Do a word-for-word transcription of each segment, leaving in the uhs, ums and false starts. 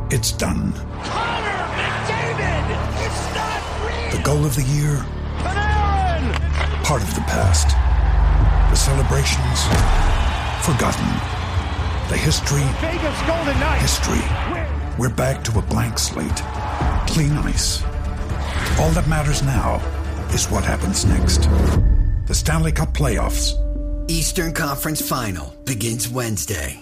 It's done. Connor McDavid! It's not real! The goal of the year? Panarin! Part of the past. The celebrations? Forgotten. The history? Vegas Golden Knights! History. We're back to a blank slate. Clean ice. All that matters now is what happens next. The Stanley Cup Playoffs. Eastern Conference Final begins Wednesday.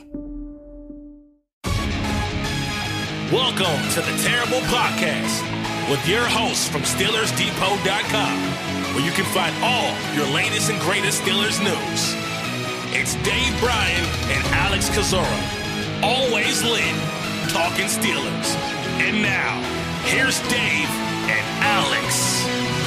Welcome to the Terrible Podcast with your hosts from Steelers Depot dot com, where you can find all your latest and greatest Steelers news. It's Dave Bryan and Alex Kozora, always lit, talking Steelers. And now, here's Dave and Alex.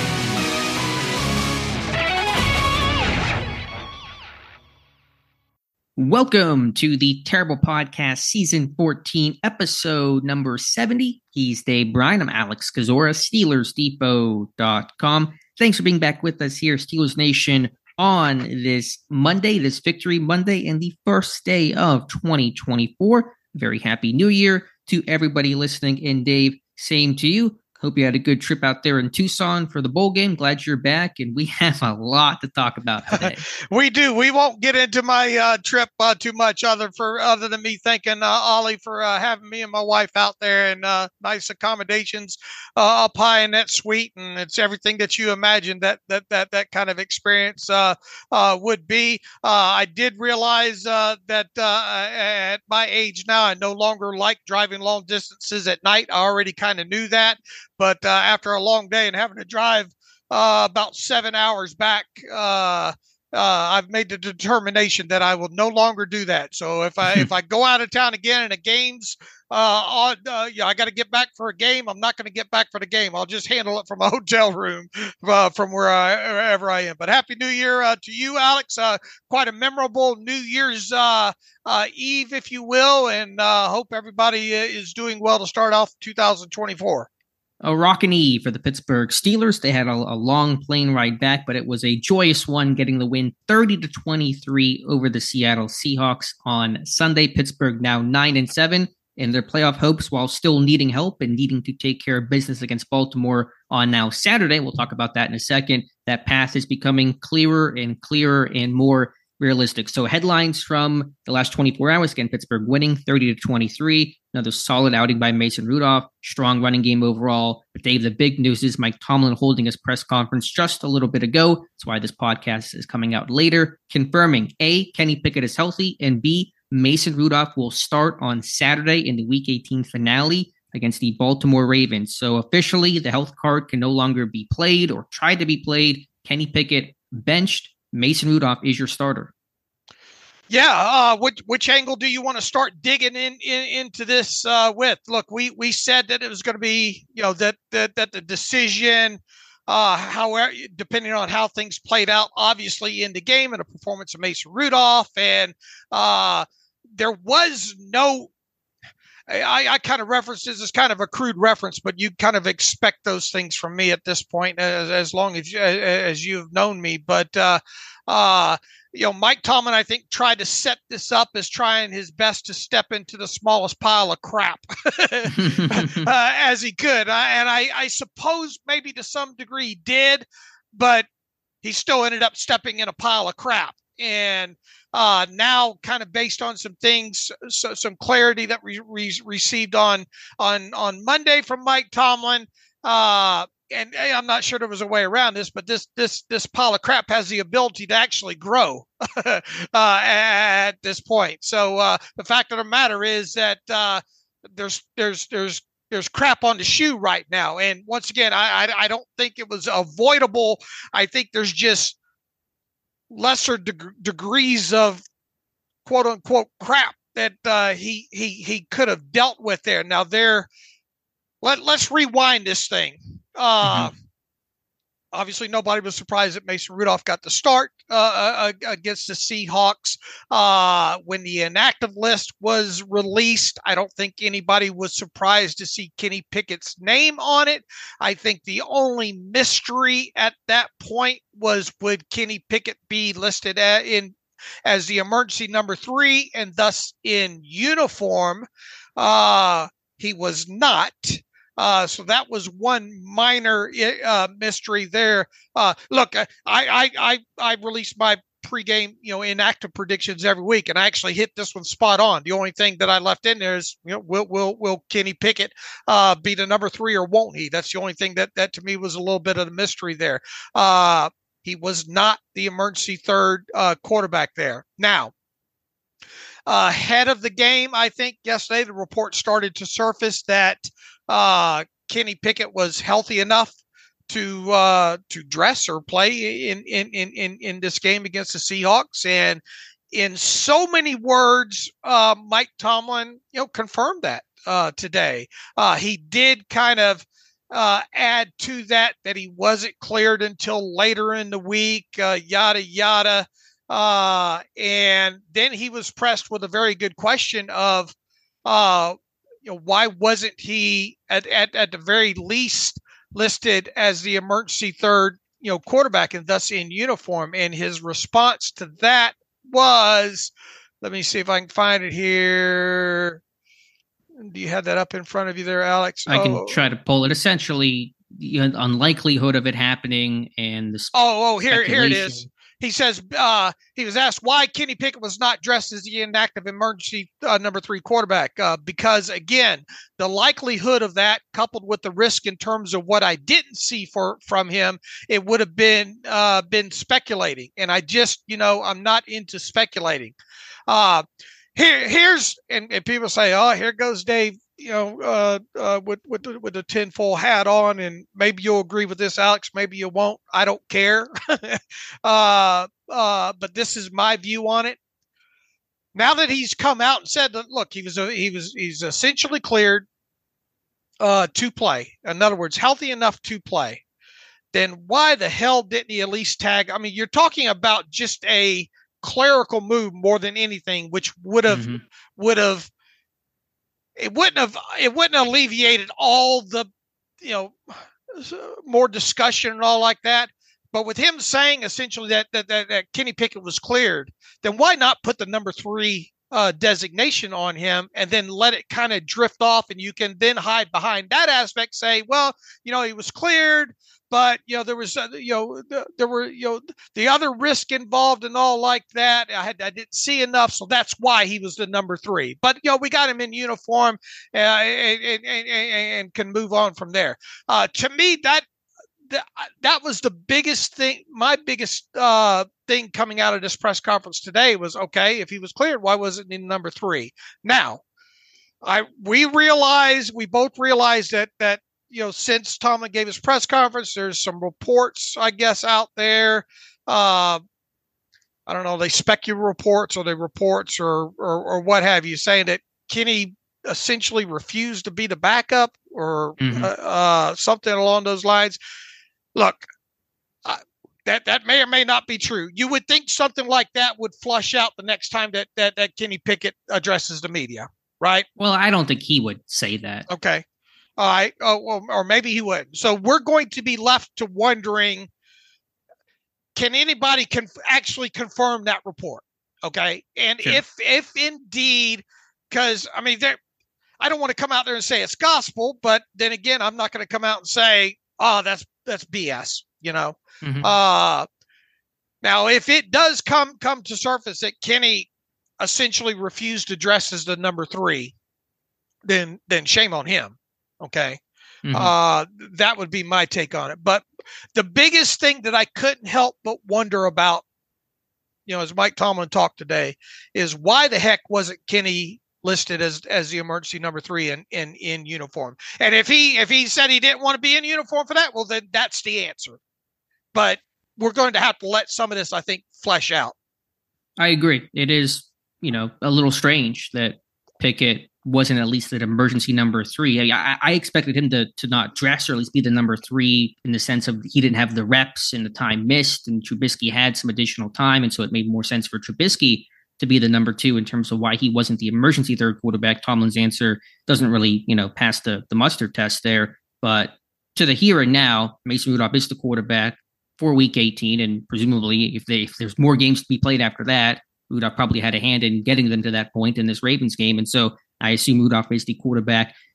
Welcome to the Terrible Podcast, Season fourteen, Episode number seventy. He's Dave Bryan. I'm Alex Kozora, Steelers Depot dot com. Thanks for being back with us here, Steelers Nation, on this Monday, this Victory Monday, and the first day of twenty twenty-four. Very happy New Year to everybody listening. And Dave, same to you. Hope you had a good trip out there in Tucson for the bowl game. Glad you're back, and we have a lot to talk about today. We do. We won't get into my uh, trip uh, too much, other for other than me thanking uh, Ollie for uh, having me and my wife out there, and uh, nice accommodations uh, up high in that suite, and it's everything that you imagined that that that that kind of experience uh, uh, would be. Uh, I did realize uh, that uh, at my age now, I no longer like driving long distances at night. I already kind of knew that. But uh, after a long day and having to drive uh, about seven hours back, uh, uh, I've made the determination that I will no longer do that. So if I if I go out of town again in a games, uh, on, uh, yeah, I got to get back for a game. I'm not going to get back for the game. I'll just handle it from a hotel room uh, from where I, wherever I am. But Happy New Year uh, to you, Alex. Uh, quite a memorable New Year's uh, uh, Eve, if you will, and uh, hope everybody is doing well to start off two thousand twenty-four. A rockin' eve for the Pittsburgh Steelers. They had a, a long plane ride back, but it was a joyous one, getting the win thirty to twenty-three over the Seattle Seahawks on Sunday. Pittsburgh now nine and seven in their playoff hopes, while still needing help and needing to take care of business against Baltimore on now Saturday. We'll talk about that in a second. That path is becoming clearer and clearer and more realistic. So headlines from the last twenty-four hours. Again, Pittsburgh winning thirty to twenty-three. Another solid outing by Mason Rudolph. Strong running game overall. But Dave, the big news is Mike Tomlin holding his press conference just a little bit ago. That's why this podcast is coming out later, confirming A, Kenny Pickett is healthy, and B, Mason Rudolph will start on Saturday in the Week eighteen finale against the Baltimore Ravens. So officially, the health card can no longer be played or tried to be played. Kenny Pickett benched. Mason Rudolph is your starter. Yeah, uh, which which angle do you want to start digging in, in into this uh, with? Look, we we said that it was going to be, you know, that that that the decision, uh, however, depending on how things played out, obviously in the game and the performance of Mason Rudolph, and uh, there was no. I, I kind of reference this as kind of a crude reference, but you kind of expect those things from me at this point, as, as long as as you've known me. But uh, uh, you know, Mike Tomlin, I think, tried to set this up as trying his best to step into the smallest pile of crap uh, as he could, uh, and I, I suppose maybe to some degree did, but he still ended up stepping in a pile of crap. And uh, now, kind of based on some things, so, some clarity that we re- received on on on Monday from Mike Tomlin, uh, and hey, I'm not sure there was a way around this, but this this this pile of crap has the ability to actually grow uh, at this point. So uh, the fact of the matter is that uh, there's there's there's There's crap on the shoe right now, and once again, I, I I don't think it was avoidable. I think there's just lesser deg- degrees of quote unquote crap that uh, he he he could have dealt with there. Now there, let let's rewind this thing. Uh, mm-hmm. Obviously, nobody was surprised that Mason Rudolph got the start uh, against the Seahawks. Uh, when the inactive list was released, I don't think anybody was surprised to see Kenny Pickett's name on it. I think the only mystery at that point was, would Kenny Pickett be listed at, in as the emergency number three and thus in uniform? Uh, he was not. Uh, so that was one minor uh, mystery there. Uh, look, I, I I I released my pregame, you know, inactive predictions every week, and I actually hit this one spot on. The only thing that I left in there is, you know, will will will Kenny Pickett uh, be the number three or won't he? That's the only thing that that to me was a little bit of the mystery there. Uh, he was not the emergency third uh, quarterback there. Now, uh, ahead of the game, I think yesterday the report started to surface that uh, Kenny Pickett was healthy enough to uh, to dress or play in, in in in in this game against the Seahawks. And in so many words, uh, Mike Tomlin, you know, confirmed that uh, today. Uh, he did kind of uh, add to that that he wasn't cleared until later in the week, uh, yada yada. Uh, and then he was pressed with a very good question of, uh, you know, why wasn't he at at, at the very least listed as the emergency third, you know, quarterback and thus in uniform? And his response to that was, let me see if I can find it here. Do you have that up in front of you there, Alex? I can oh. try to pull it. Essentially, the unlikelihood of it happening and the oh, oh, here, here it is. He says uh, he was asked why Kenny Pickett was not dressed as the inactive emergency uh, number three quarterback. Uh, because, again, the likelihood of that coupled with the risk in terms of what I didn't see for from him, it would have been uh, been speculating. And I just, you know, I'm not into speculating. Uh, here, here's and, and people say, oh, here goes Dave, you know, uh, uh, with with the, with the tinfoil hat on, and maybe you'll agree with this, Alex. Maybe you won't. I don't care. uh, uh, but this is my view on it. Now that he's come out and said that, look, he was a, he was he's essentially cleared uh, to play. In other words, healthy enough to play. Then why the hell didn't he at least tag? I mean, you're talking about just a clerical move more than anything, which would have mm-hmm. would have. It wouldn't have it wouldn't have alleviated all the, you know, more discussion and all like that. But with him saying essentially that that, that, that Kenny Pickett was cleared, then why not put the number three uh, designation on him and then let it kind of drift off, and you can then hide behind that aspect, say, well, you know, he was cleared, but, you know, there was, uh, you know, th- there were, you know, the other risk involved and all like that. I had, I didn't see enough. So that's why he was the number three. But, you know, we got him in uniform uh, and, and, and, and can move on from there. Uh, to me, that, that, that was the biggest thing. My biggest uh, thing coming out of this press conference today was, okay, if he was cleared, why wasn't he number three? Now, I, we realize, we both realize that, that, you know, since Tomlin gave his press conference, there's some reports, I guess, out there. Uh, I don't know, they speculate reports or they reports or, or or what have you, saying that Kenny essentially refused to be the backup or mm-hmm. uh, uh, something along those lines. Look, uh, that that may or may not be true. You would think something like that would flush out the next time that that, that Kenny Pickett addresses the media, right? Well, I don't think he would say that. Okay. All right, uh, well, or maybe he wouldn't. So we're going to be left to wondering, can anybody conf- actually confirm that report? Okay, and sure. if if indeed, because I mean, there, I don't want to come out there and say it's gospel, but then again, I'm not going to come out and say, oh, that's that's B S. You know, mm-hmm. uh, now if it does come come to surface that Kenny essentially refused to dress as the number three, then then shame on him. Okay. Mm-hmm. Uh, that would be my take on it. But the biggest thing that I couldn't help but wonder about, you know, as Mike Tomlin talked today, is why the heck wasn't Kenny listed as, as the emergency number three in, in, in uniform? And if he, if he said he didn't want to be in uniform for that, well, then that's the answer. But we're going to have to let some of this, I think, flesh out. I agree. It is, you know, a little strange that Pickett wasn't at least an emergency number three. I, I expected him to to not dress or at least be the number three in the sense of he didn't have the reps and the time missed, and Trubisky had some additional time, and so it made more sense for Trubisky to be the number two in terms of why he wasn't the emergency third quarterback. Tomlin's answer doesn't really, you know, pass the the mustard test there. But to the here and now, Mason Rudolph is the quarterback for Week eighteen, and presumably if they if there's more games to be played after that, Rudolph probably had a hand in getting them to that point in this Ravens game, and so I assume Rudolph is the quarterback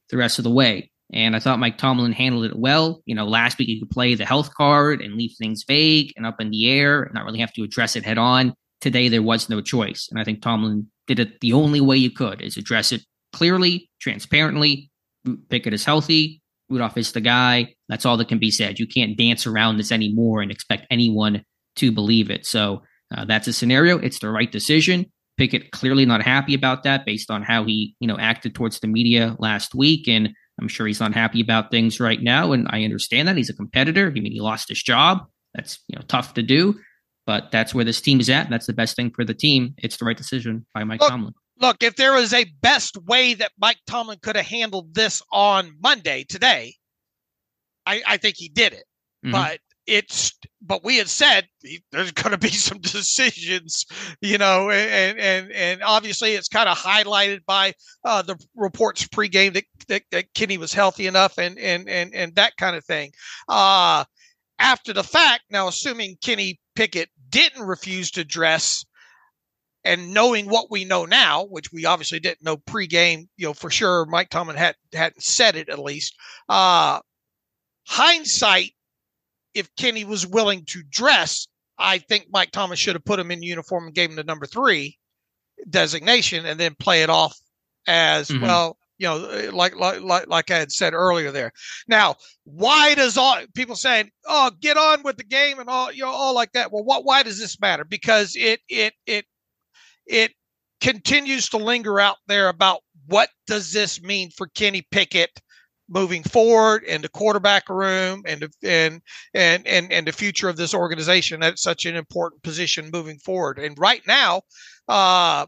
the rest of the way. And I thought Mike Tomlin handled it well. You know, last week he could play the health card and leave things vague and up in the air and not really have to address it head on. Today, there was no choice. And I think Tomlin did it the only way you could, is address it clearly, transparently. Pickett is healthy. Rudolph is the guy. That's all that can be said. You can't dance around this anymore and expect anyone to believe it. So uh, that's a scenario. It's the right decision. Pickett clearly not happy about that based on how he, you know, acted towards the media last week. And I'm sure he's not happy about things right now. And I understand that. He's a competitor. I mean, he lost his job. That's, you know, tough to do. But that's where this team is at. And that's the best thing for the team. It's the right decision by Mike look, Tomlin. Look, if there was a best way that Mike Tomlin could have handled this on Monday, today, I, I think he did it. Mm-hmm. But it's, but we had said he, there's going to be some decisions, you know, and and and obviously it's kind of highlighted by uh, the reports pregame that, that that Kenny was healthy enough and and and and that kind of thing. Uh, after the fact, now assuming Kenny Pickett didn't refuse to dress, and knowing what we know now, which we obviously didn't know pregame, you know, for sure, Mike Tomlin had hadn't said it at least. Uh, hindsight. If Kenny was willing to dress, I think Mike Thomas should have put him in uniform and gave him the number three designation and then play it off as mm-hmm. well, you know, like, like, like, like I had said earlier there. Now, why does all people saying, oh, get on with the game and all, you know, all like that? Well, what, why does this matter? Because it, it, it, it continues to linger out there about what does this mean for Kenny Pickett moving forward and the quarterback room and, and, and, and, and the future of this organization at such an important position moving forward. And right now, uh,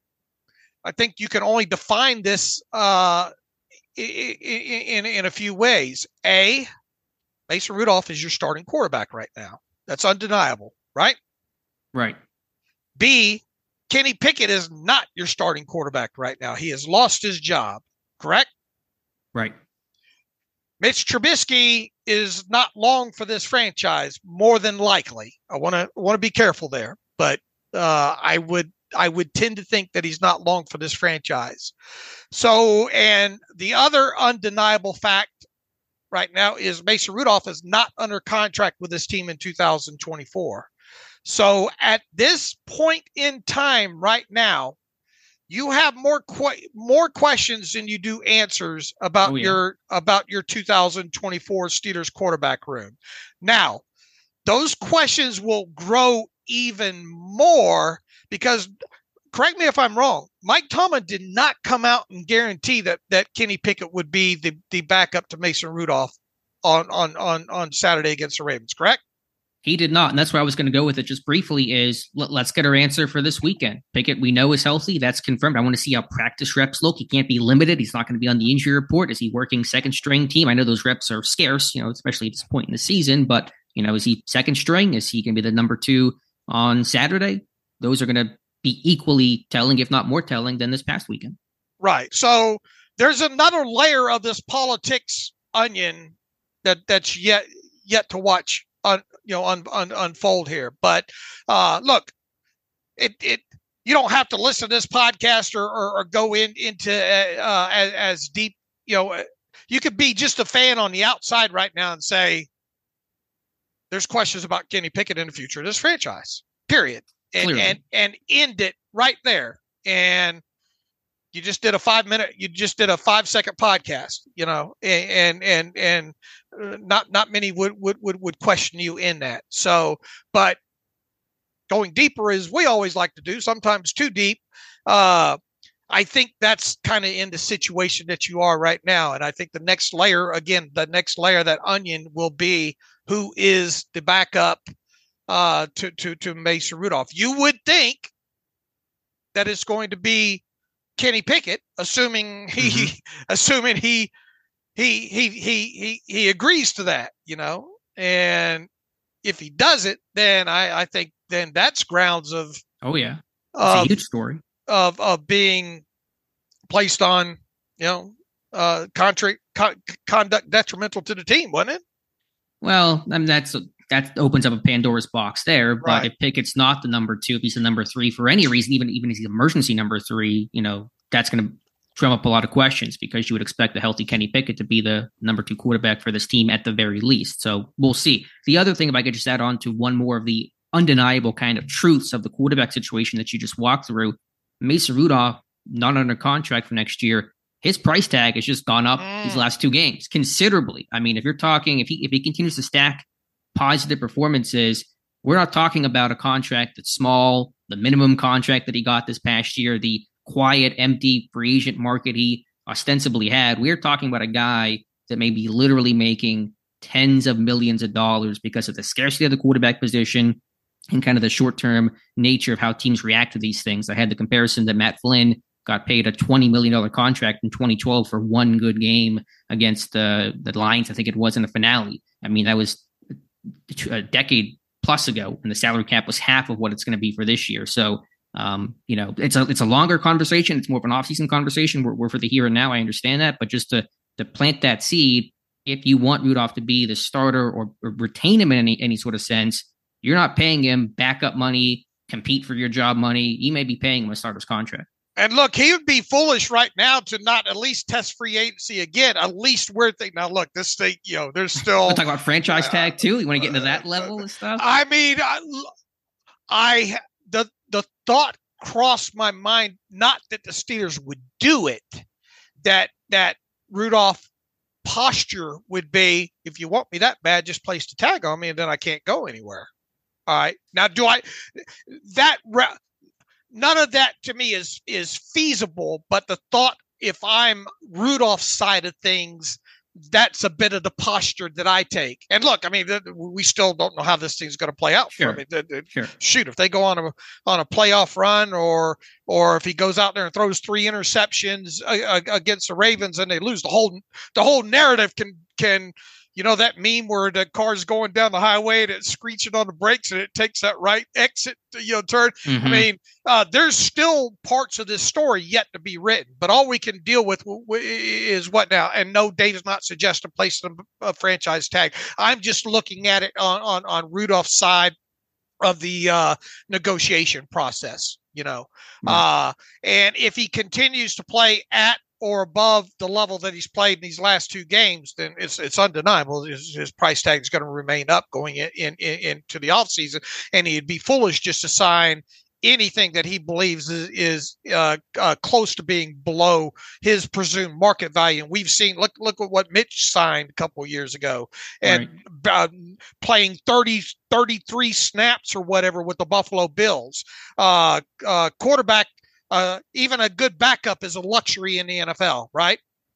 I think you can only define this uh, in, in, in a few ways. A, Mason Rudolph is your starting quarterback right now. That's undeniable, right? Right. B, Kenny Pickett is not your starting quarterback right now. He has lost his job, correct? Right. Mitch Trubisky is not long for this franchise, more than likely. I want to want to be careful there, but uh, I would I would tend to think that he's not long for this franchise. So, and the other undeniable fact right now is Mason Rudolph is not under contract with this team in two thousand twenty-four. So, at this point in time, right now, you have more que- more questions than you do answers about oh, yeah. your about your two thousand twenty-four Steelers quarterback room. Now, those questions will grow even more because, correct me if I'm wrong, Mike Tomlin did not come out and guarantee that that Kenny Pickett would be the, the backup to Mason Rudolph on, on, on, on Saturday against the Ravens, correct? He did not, and that's where I was going to go with it just briefly is let, let's get our answer for this weekend. Pickett, we know is healthy. That's confirmed. I want to see how practice reps look. He can't be limited. He's not going to be on the injury report. Is he working second string team? I know those reps are scarce, you know, especially at this point in the season, but, you know, is he second string? Is he going to be the number two on Saturday? Those are going to be equally telling, if not more telling, than this past weekend. Right. So there's another layer of this politics onion that that's yet yet to watch un, you know un, un, unfold here. But uh, look, it it you don't have to listen to this podcast or or, or go in into uh, as, as deep. You know, you could be just a fan on the outside right now and say there's questions about Kenny Pickett in the future of this franchise. Period. And, and and end it right there. And you just did a five minute, you just did a five second podcast, you know, and and and not not many would would would would question you in that. So, but going deeper as we always like to do, sometimes too deep. Uh, I think that's kind of in the situation that you are right now. And I think the next layer, again, the next layer of that onion will be who is the backup uh, to, to, to Mason Rudolph. You would think that it's going to be Kenny Pickett, assuming he, mm-hmm. assuming he, he, he, he, he, he agrees to that, you know, and if he does it, then I, I think then that's grounds of, oh yeah, it's of, a huge story of, of being placed on, you know, uh, contract con- conduct detrimental to the team, wasn't it? Well, I mean, that's, that opens up a Pandora's box there. But right. if Pickett's not the number two, if he's the number three for any reason, even even if he's emergency number three, you know, that's going to drum up a lot of questions because you would expect a healthy Kenny Pickett to be the number two quarterback for this team at the very least. So we'll see. The other thing, if I could just add on to one more of the undeniable kind of truths of the quarterback situation that you just walked through, Mason Rudolph, not under contract for next year, his price tag has just gone up mm. these last two games considerably. I mean, if you're talking, if he if he continues to stack positive performances, we're not talking about a contract that's small, the minimum contract that he got this past year, the quiet, empty free agent market he ostensibly had. We're talking about a guy that may be literally making tens of millions of dollars because of the scarcity of the quarterback position and kind of the short-term nature of how teams react to these things. I had the comparison that Matt Flynn got paid a twenty million dollars contract in twenty twelve for one good game against the, the Lions, I think it was in the finale. I mean, that was a decade plus ago, and the salary cap was half of what it's going to be for this year. So, um, you know, it's a it's a longer conversation. It's more of an off-season conversation. We're, we're for the here and now. I understand that, but just to to plant that seed, if you want Rudolph to be the starter or, or retain him in any any sort of sense, you're not paying him backup money, compete for your job money. You may be paying him a starter's contract. And look, he would be foolish right now to not at least test free agency again. At least we're thinking, now look, this thing, you know, there's still. We'll talk about franchise tag too. You want to get into that level and stuff? I mean, I, I the the thought crossed my mind, not that the Steelers would do it, that that Rudolph posture would be, if you want me that bad, just place the tag on me and then I can't go anywhere. All right. Now, do I that none of that to me is is feasible, but the thought, if I'm Rudolph's side of things, that's a bit of the posture that I take. And look, I mean, th- we still don't know how this thing's going to play out sure. for me. Th- th- sure. Shoot, if they go on a on a playoff run, or or if he goes out there and throws three interceptions uh, against the Ravens and they lose, the whole the whole narrative can can. You know, that meme where the car's going down the highway and it's screeching on the brakes and it takes that right exit, you know, turn. Mm-hmm. I mean, uh, there's still parts of this story yet to be written, but all we can deal with w- w- is what now? And no, Dave's not suggesting placing a, a franchise tag. I'm just looking at it on, on, on Rudolph's side of the uh, negotiation process, you know. Mm-hmm. Uh, and if he continues to play at or above the level that he's played in these last two games, then it's it's undeniable his, his price tag is going to remain up going in, in, in into the offseason, and he'd be foolish just to sign anything that he believes is, is uh, uh, close to being below his presumed market value. And we've seen, look look at what Mitch signed a couple of years ago, and right. uh, playing thirty, thirty-three snaps or whatever with the Buffalo Bills. Uh, uh, quarterback. Uh, even a good backup is a luxury in the N F L, right?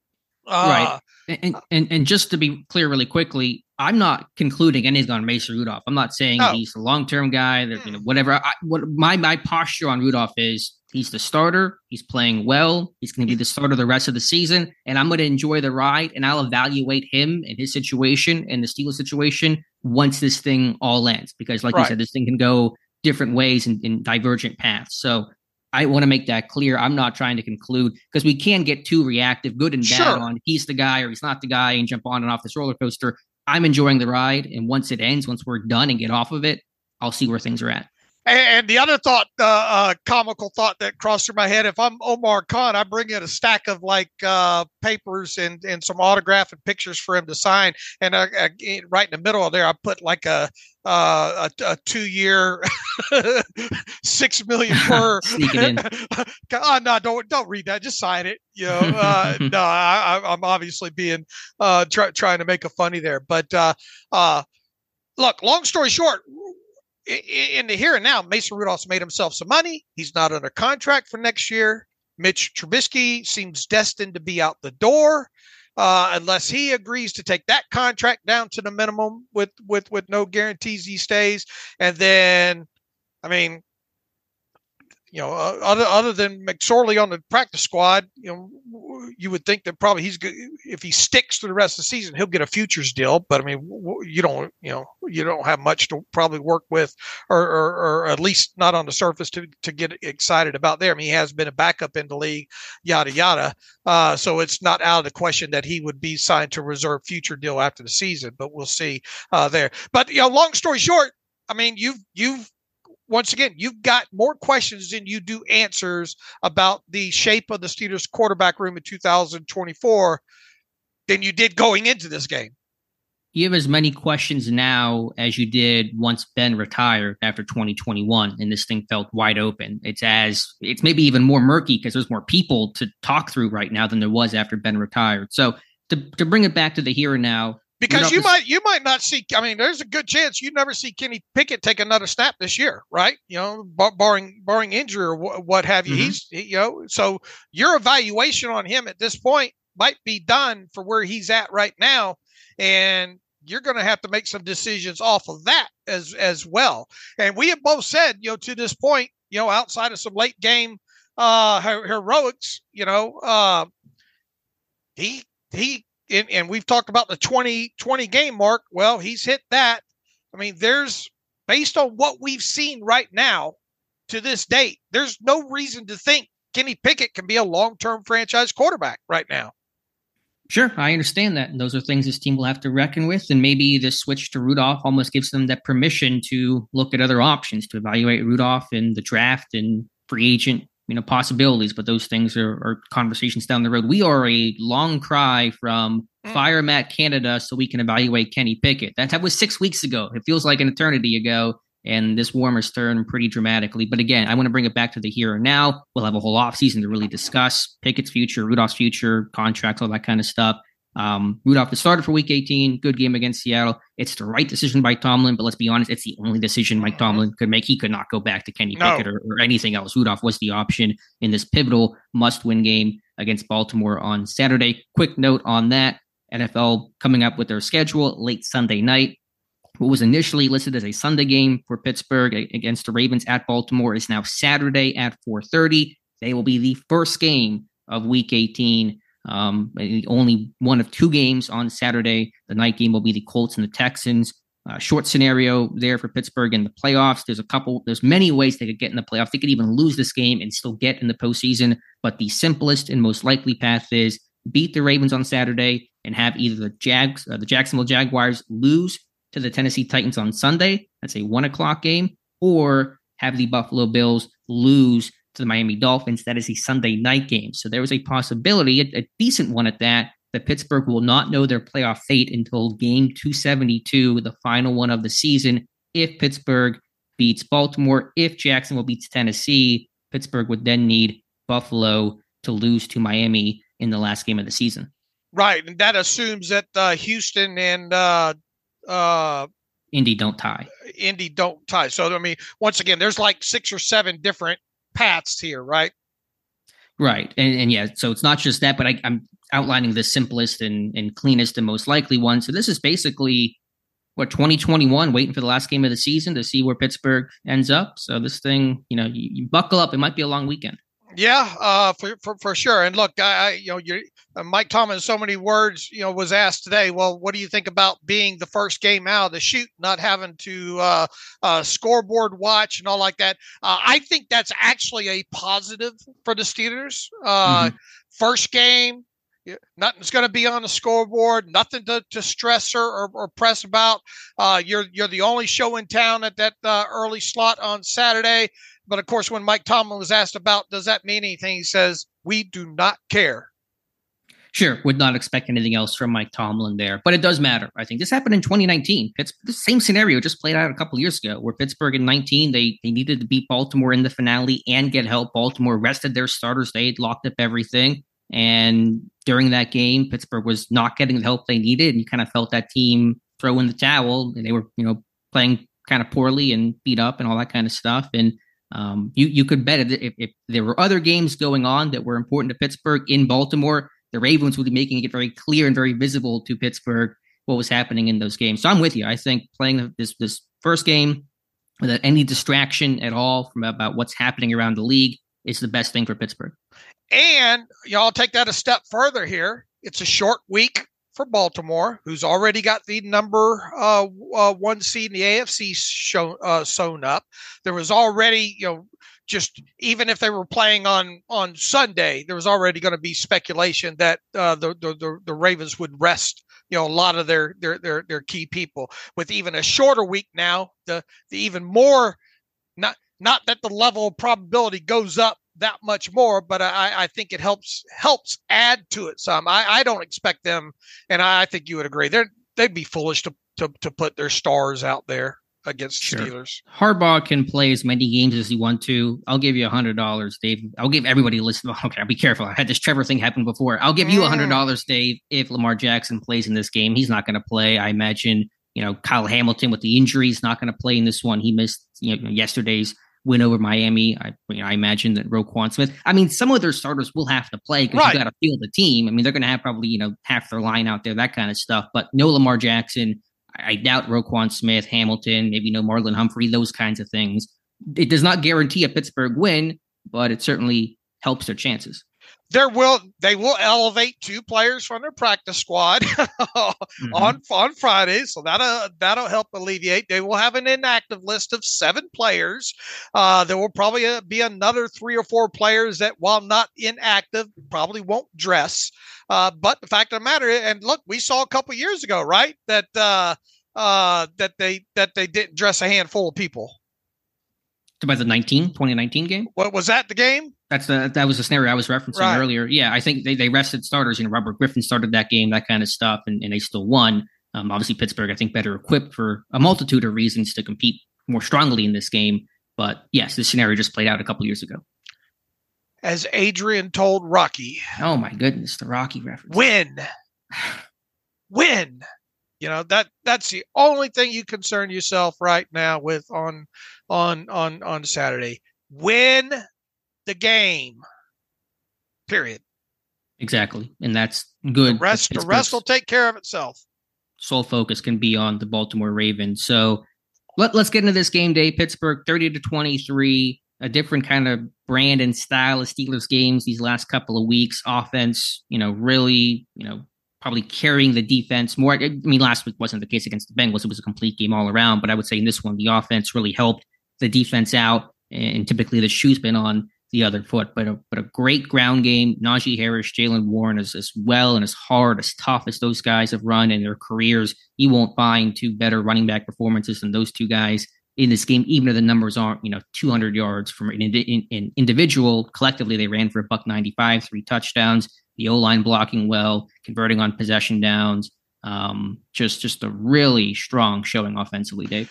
Uh, right. And, and and just to be clear really quickly, I'm not concluding anything on Mason Rudolph. I'm not saying no. he's a long-term guy, that, you know, whatever. I, what my, my posture on Rudolph is, he's the starter. He's playing well. He's going to be the starter the rest of the season, and I'm going to enjoy the ride, and I'll evaluate him and his situation and the Steelers situation once this thing all ends. Because like right. you said, this thing can go different ways in, in divergent paths. So I want to make that clear. I'm not trying to conclude, because we can get too reactive, good and bad, sure. on he's the guy or he's not the guy, and jump on and off this roller coaster. I'm enjoying the ride. And once it ends, once we're done and get off of it, I'll see where things are at. And the other thought, uh, uh, comical thought that crossed through my head, if I'm Omar Khan, I bring in a stack of like uh, papers and, and some autograph and pictures for him to sign. And I, I, right in the middle of there, I put like a uh, a, a two-year, six million per. Sneak it in. oh, no, don't don't read that. Just sign it. You know, uh, no, I, I'm obviously being uh, try, trying to make a funny there. But uh, uh, look, long story short, in the here and now, Mason Rudolph's made himself some money. He's not under contract for next year. Mitch Trubisky seems destined to be out the door uh, unless he agrees to take that contract down to the minimum with, with, with no guarantees he stays. And then, I mean, you know, uh, other other than McSorley on the practice squad, you know, you would think that probably he's good. If he sticks through the rest of the season, he'll get a futures deal. But I mean, you don't, you know, you don't have much to probably work with, or, or, or at least not on the surface to, to get excited about there. I mean, he has been a backup in the league, yada yada. Uh, so it's not out of the question that he would be signed to a reserve future deal after the season. But we'll see uh, there. But you know, long story short, I mean, you've you've once again, you've got more questions than you do answers about the shape of the Steelers quarterback room in two thousand twenty-four than you did going into this game. You have as many questions now as you did once Ben retired after twenty twenty-one, and this thing felt wide open. It's as it's maybe even more murky because there's more people to talk through right now than there was after Ben retired. So to to bring it back to the here and now, because you might you might not see. I mean, there's a good chance you never see Kenny Pickett take another snap this year, right? You know, bar, barring barring injury or w- what have you. Mm-hmm. He's you know, so your evaluation on him at this point might be done for where he's at right now, and you're going to have to make some decisions off of that as as well. And we have both said, you know, to this point, you know, outside of some late game uh, heroics, you know, uh, he he. And, and we've talked about the twenty twenty game mark. Well, he's hit that. I mean, there's based on what we've seen right now to this date, there's no reason to think Kenny Pickett can be a long-term franchise quarterback right now. Sure, I understand that. And those are things this team will have to reckon with. And maybe the switch to Rudolph almost gives them that permission to look at other options, to evaluate Rudolph in the draft and free agent, you know, possibilities, but those things are, are conversations down the road. We are a long cry from mm. fire Matt Canada so we can evaluate Kenny Pickett. That, that was six weeks ago. It feels like an eternity ago, and this warmer's turned pretty dramatically. But again, I want to bring it back to the here and now. We'll have a whole offseason to really discuss Pickett's future, Rudolph's future, contracts, all that kind of stuff. Um, Rudolph has started for week eighteen, good game against Seattle. It's the right decision by Tomlin, but let's be honest, it's the only decision Mike Tomlin could make. He could not go back to Kenny no. Pickett or, or anything else. Rudolph was the option in this pivotal must-win game against Baltimore on Saturday. Quick note on that, N F L coming up with their schedule late Sunday night. What was initially listed as a Sunday game for Pittsburgh against the Ravens at Baltimore is now Saturday at four thirty. They will be the first game of week eighteen. Um, only one of two games on Saturday. The night game will be the Colts and the Texans. Uh, short scenario there for Pittsburgh in the playoffs. There's a couple, there's many ways they could get in the playoffs. They could even lose this game and still get in the postseason. But the simplest and most likely path is beat the Ravens on Saturday and have either the Jags, uh, the Jacksonville Jaguars lose to the Tennessee Titans on Sunday. That's a one o'clock game, or have the Buffalo Bills lose to the Miami Dolphins. That is a Sunday night game. So there is a possibility, a, a decent one at that, that Pittsburgh will not know their playoff fate until game two seventy-two, the final one of the season. If Pittsburgh beats Baltimore, if Jacksonville beats Tennessee, Pittsburgh would then need Buffalo to lose to Miami in the last game of the season. Right. And that assumes that uh, Houston and uh, uh, Indy don't tie. Indy don't tie. So, I mean, once again, there's like six or seven different paths here, right? Right. And, and yeah, so it's not just that, but I, I'm outlining the simplest and, and cleanest and most likely one. So this is basically, what, twenty twenty-one, waiting for the last game of the season to see where Pittsburgh ends up. So this thing, you know, you, you buckle up. It might be a long weekend. Yeah, uh, for, for for sure. And look, I, I you know, you're, uh, Mike Tomlin, so many words, you know, was asked today. Well, what do you think about being the first game out of the chute, not having to uh, uh, scoreboard watch and all like that? Uh, I think that's actually a positive for the Steelers. Uh, mm-hmm. First game, nothing's going to be on the scoreboard, nothing to, to stress or, or, or press about. Uh, you're you're the only show in town at that uh, early slot on Saturday. But, of course, when Mike Tomlin was asked about, does that mean anything? He says, we do not care. Sure. Would not expect anything else from Mike Tomlin there. But it does matter. I think this happened in twenty nineteen. It's the same scenario just played out a couple years ago where Pittsburgh in nineteen, they, they needed to beat Baltimore in the finale and get help. Baltimore rested their starters. They had locked up everything. And during that game, Pittsburgh was not getting the help they needed. And you kind of felt that team throw in the towel. And they were, you know, playing kind of poorly and beat up and all that kind of stuff. And Um, you, you could bet if, if there were other games going on that were important to Pittsburgh in Baltimore, the Ravens would be making it very clear and very visible to Pittsburgh what was happening in those games. So I'm with you. I think playing this this first game without any distraction at all from about what's happening around the league is the best thing for Pittsburgh. And y'all take that a step further here. It's a short week for Baltimore, who's already got the number uh, uh, one seed in the A F C show, uh, sewn up. There was already, you know, just even if they were playing on on Sunday, there was already going to be speculation that uh, the, the the Ravens would rest, you know, a lot of their their their their key people. With even a shorter week now, the the even more not not that the level of probability goes up that much more, but I, I think it helps helps add to it some. I, I don't expect them, and I think you would agree, they're they'd be foolish to to to put their stars out there against sure. Steelers. Harbaugh can play as many games as he wants to. I'll give you a hundred dollars, Dave. I'll give everybody a list. Okay, I'll be careful. I had this Trevor thing happen before. I'll give you a hundred dollars, Dave, if Lamar Jackson plays in this game. He's not going to play. I imagine, you know, Kyle Hamilton with the injury is not going to play in this one. He missed, you know, yesterday's win over Miami. I, you know, I imagine that Roquan Smith. I mean, some of their starters will have to play because right. you got to field the team. I mean, they're going to have probably, you know, half their line out there, that kind of stuff. But no Lamar Jackson. I doubt Roquan Smith, Hamilton, maybe no Marlon Humphrey, those kinds of things. It does not guarantee a Pittsburgh win, but it certainly helps their chances. There will they will elevate two players from their practice squad mm-hmm. on on Fridays, so that'll that'll help alleviate. They will have an inactive list of seven players. Uh, there will probably be another three or four players that, while not inactive, probably won't dress. Uh, but the fact of the matter, and look, we saw a couple years ago, right, that uh, uh, that they that they didn't dress a handful of people. About the nineteen, twenty nineteen game? What was that? The game? That's the that was the scenario I was referencing right. earlier. Yeah, I think they, they rested starters. You know, Robert Griffin started that game, that kind of stuff, and, and they still won. Um, obviously, Pittsburgh, I think, better equipped for a multitude of reasons to compete more strongly in this game. But yes, this scenario just played out a couple years ago. As Adrian told Rocky. Oh my goodness, the Rocky reference. Win. Win. You know, that that's the only thing you concern yourself right now with on on on on Saturday. Win the game. Period. Exactly. And that's good. The rest, the rest will take care of itself. Sole focus can be on the Baltimore Ravens. So let, let's get into this game day. Pittsburgh thirty to twenty-three, a different kind of brand and style of Steelers games these last couple of weeks. Offense, you know, really, you know, probably carrying the defense more. I mean, last week wasn't the case against the Bengals. It was a complete game all around. But I would say in this one, the offense really helped the defense out. And typically the shoe's been on the other foot. But a, but a great ground game. Najee Harris, Jaylen Warren, as, as well and as hard, as tough as those guys have run in their careers, you won't find two better running back performances than those two guys in this game, even if the numbers aren't, you know, two hundred yards from an, in, in individual. Collectively, they ran for a buck ninety-five, three touchdowns. The O-line blocking well, converting on possession downs. Um, just, just a really strong showing offensively, Dave.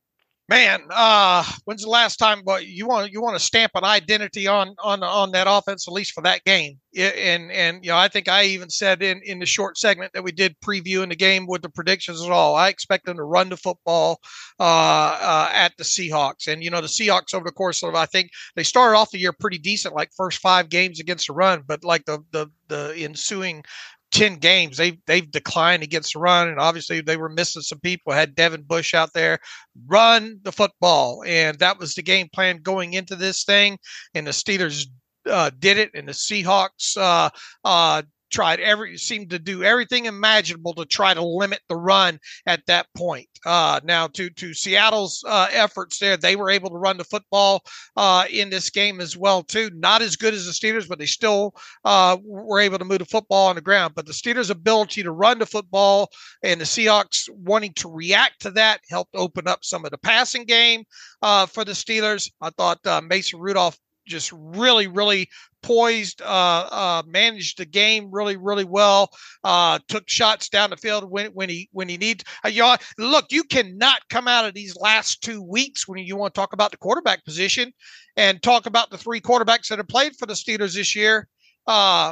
Man, uh, when's the last time? Well, you want you want to stamp an identity on on on that offense, at least for that game. And and you know, I think I even said in in the short segment that we did previewing the game with the predictions and all, I expect them to run the football uh, uh, at the Seahawks. And you know, the Seahawks over the course of, I think they started off the year pretty decent, like first five games against the run, but like the the the ensuing ten games, they've, they've declined against the run, and obviously they were missing some people. Had Devin Bush out there. Run the football, and that was the game plan going into this thing, and the Steelers uh, did it, and the Seahawks uh, uh, tried every seemed to do everything imaginable to try to limit the run at that point. Uh, now, to to Seattle's uh, efforts there, they were able to run the football uh, in this game as well too. Not as good as the Steelers, but they still uh, were able to move the football on the ground. But the Steelers' ability to run the football and the Seahawks wanting to react to that helped open up some of the passing game uh, for the Steelers. I thought uh, Mason Rudolph just really, really poised, uh, uh, managed the game really, really well. Uh, took shots down the field when when he when he needs. Uh, you know, look, you cannot come out of these last two weeks when you want to talk about the quarterback position and talk about the three quarterbacks that have played for the Steelers this year. Uh,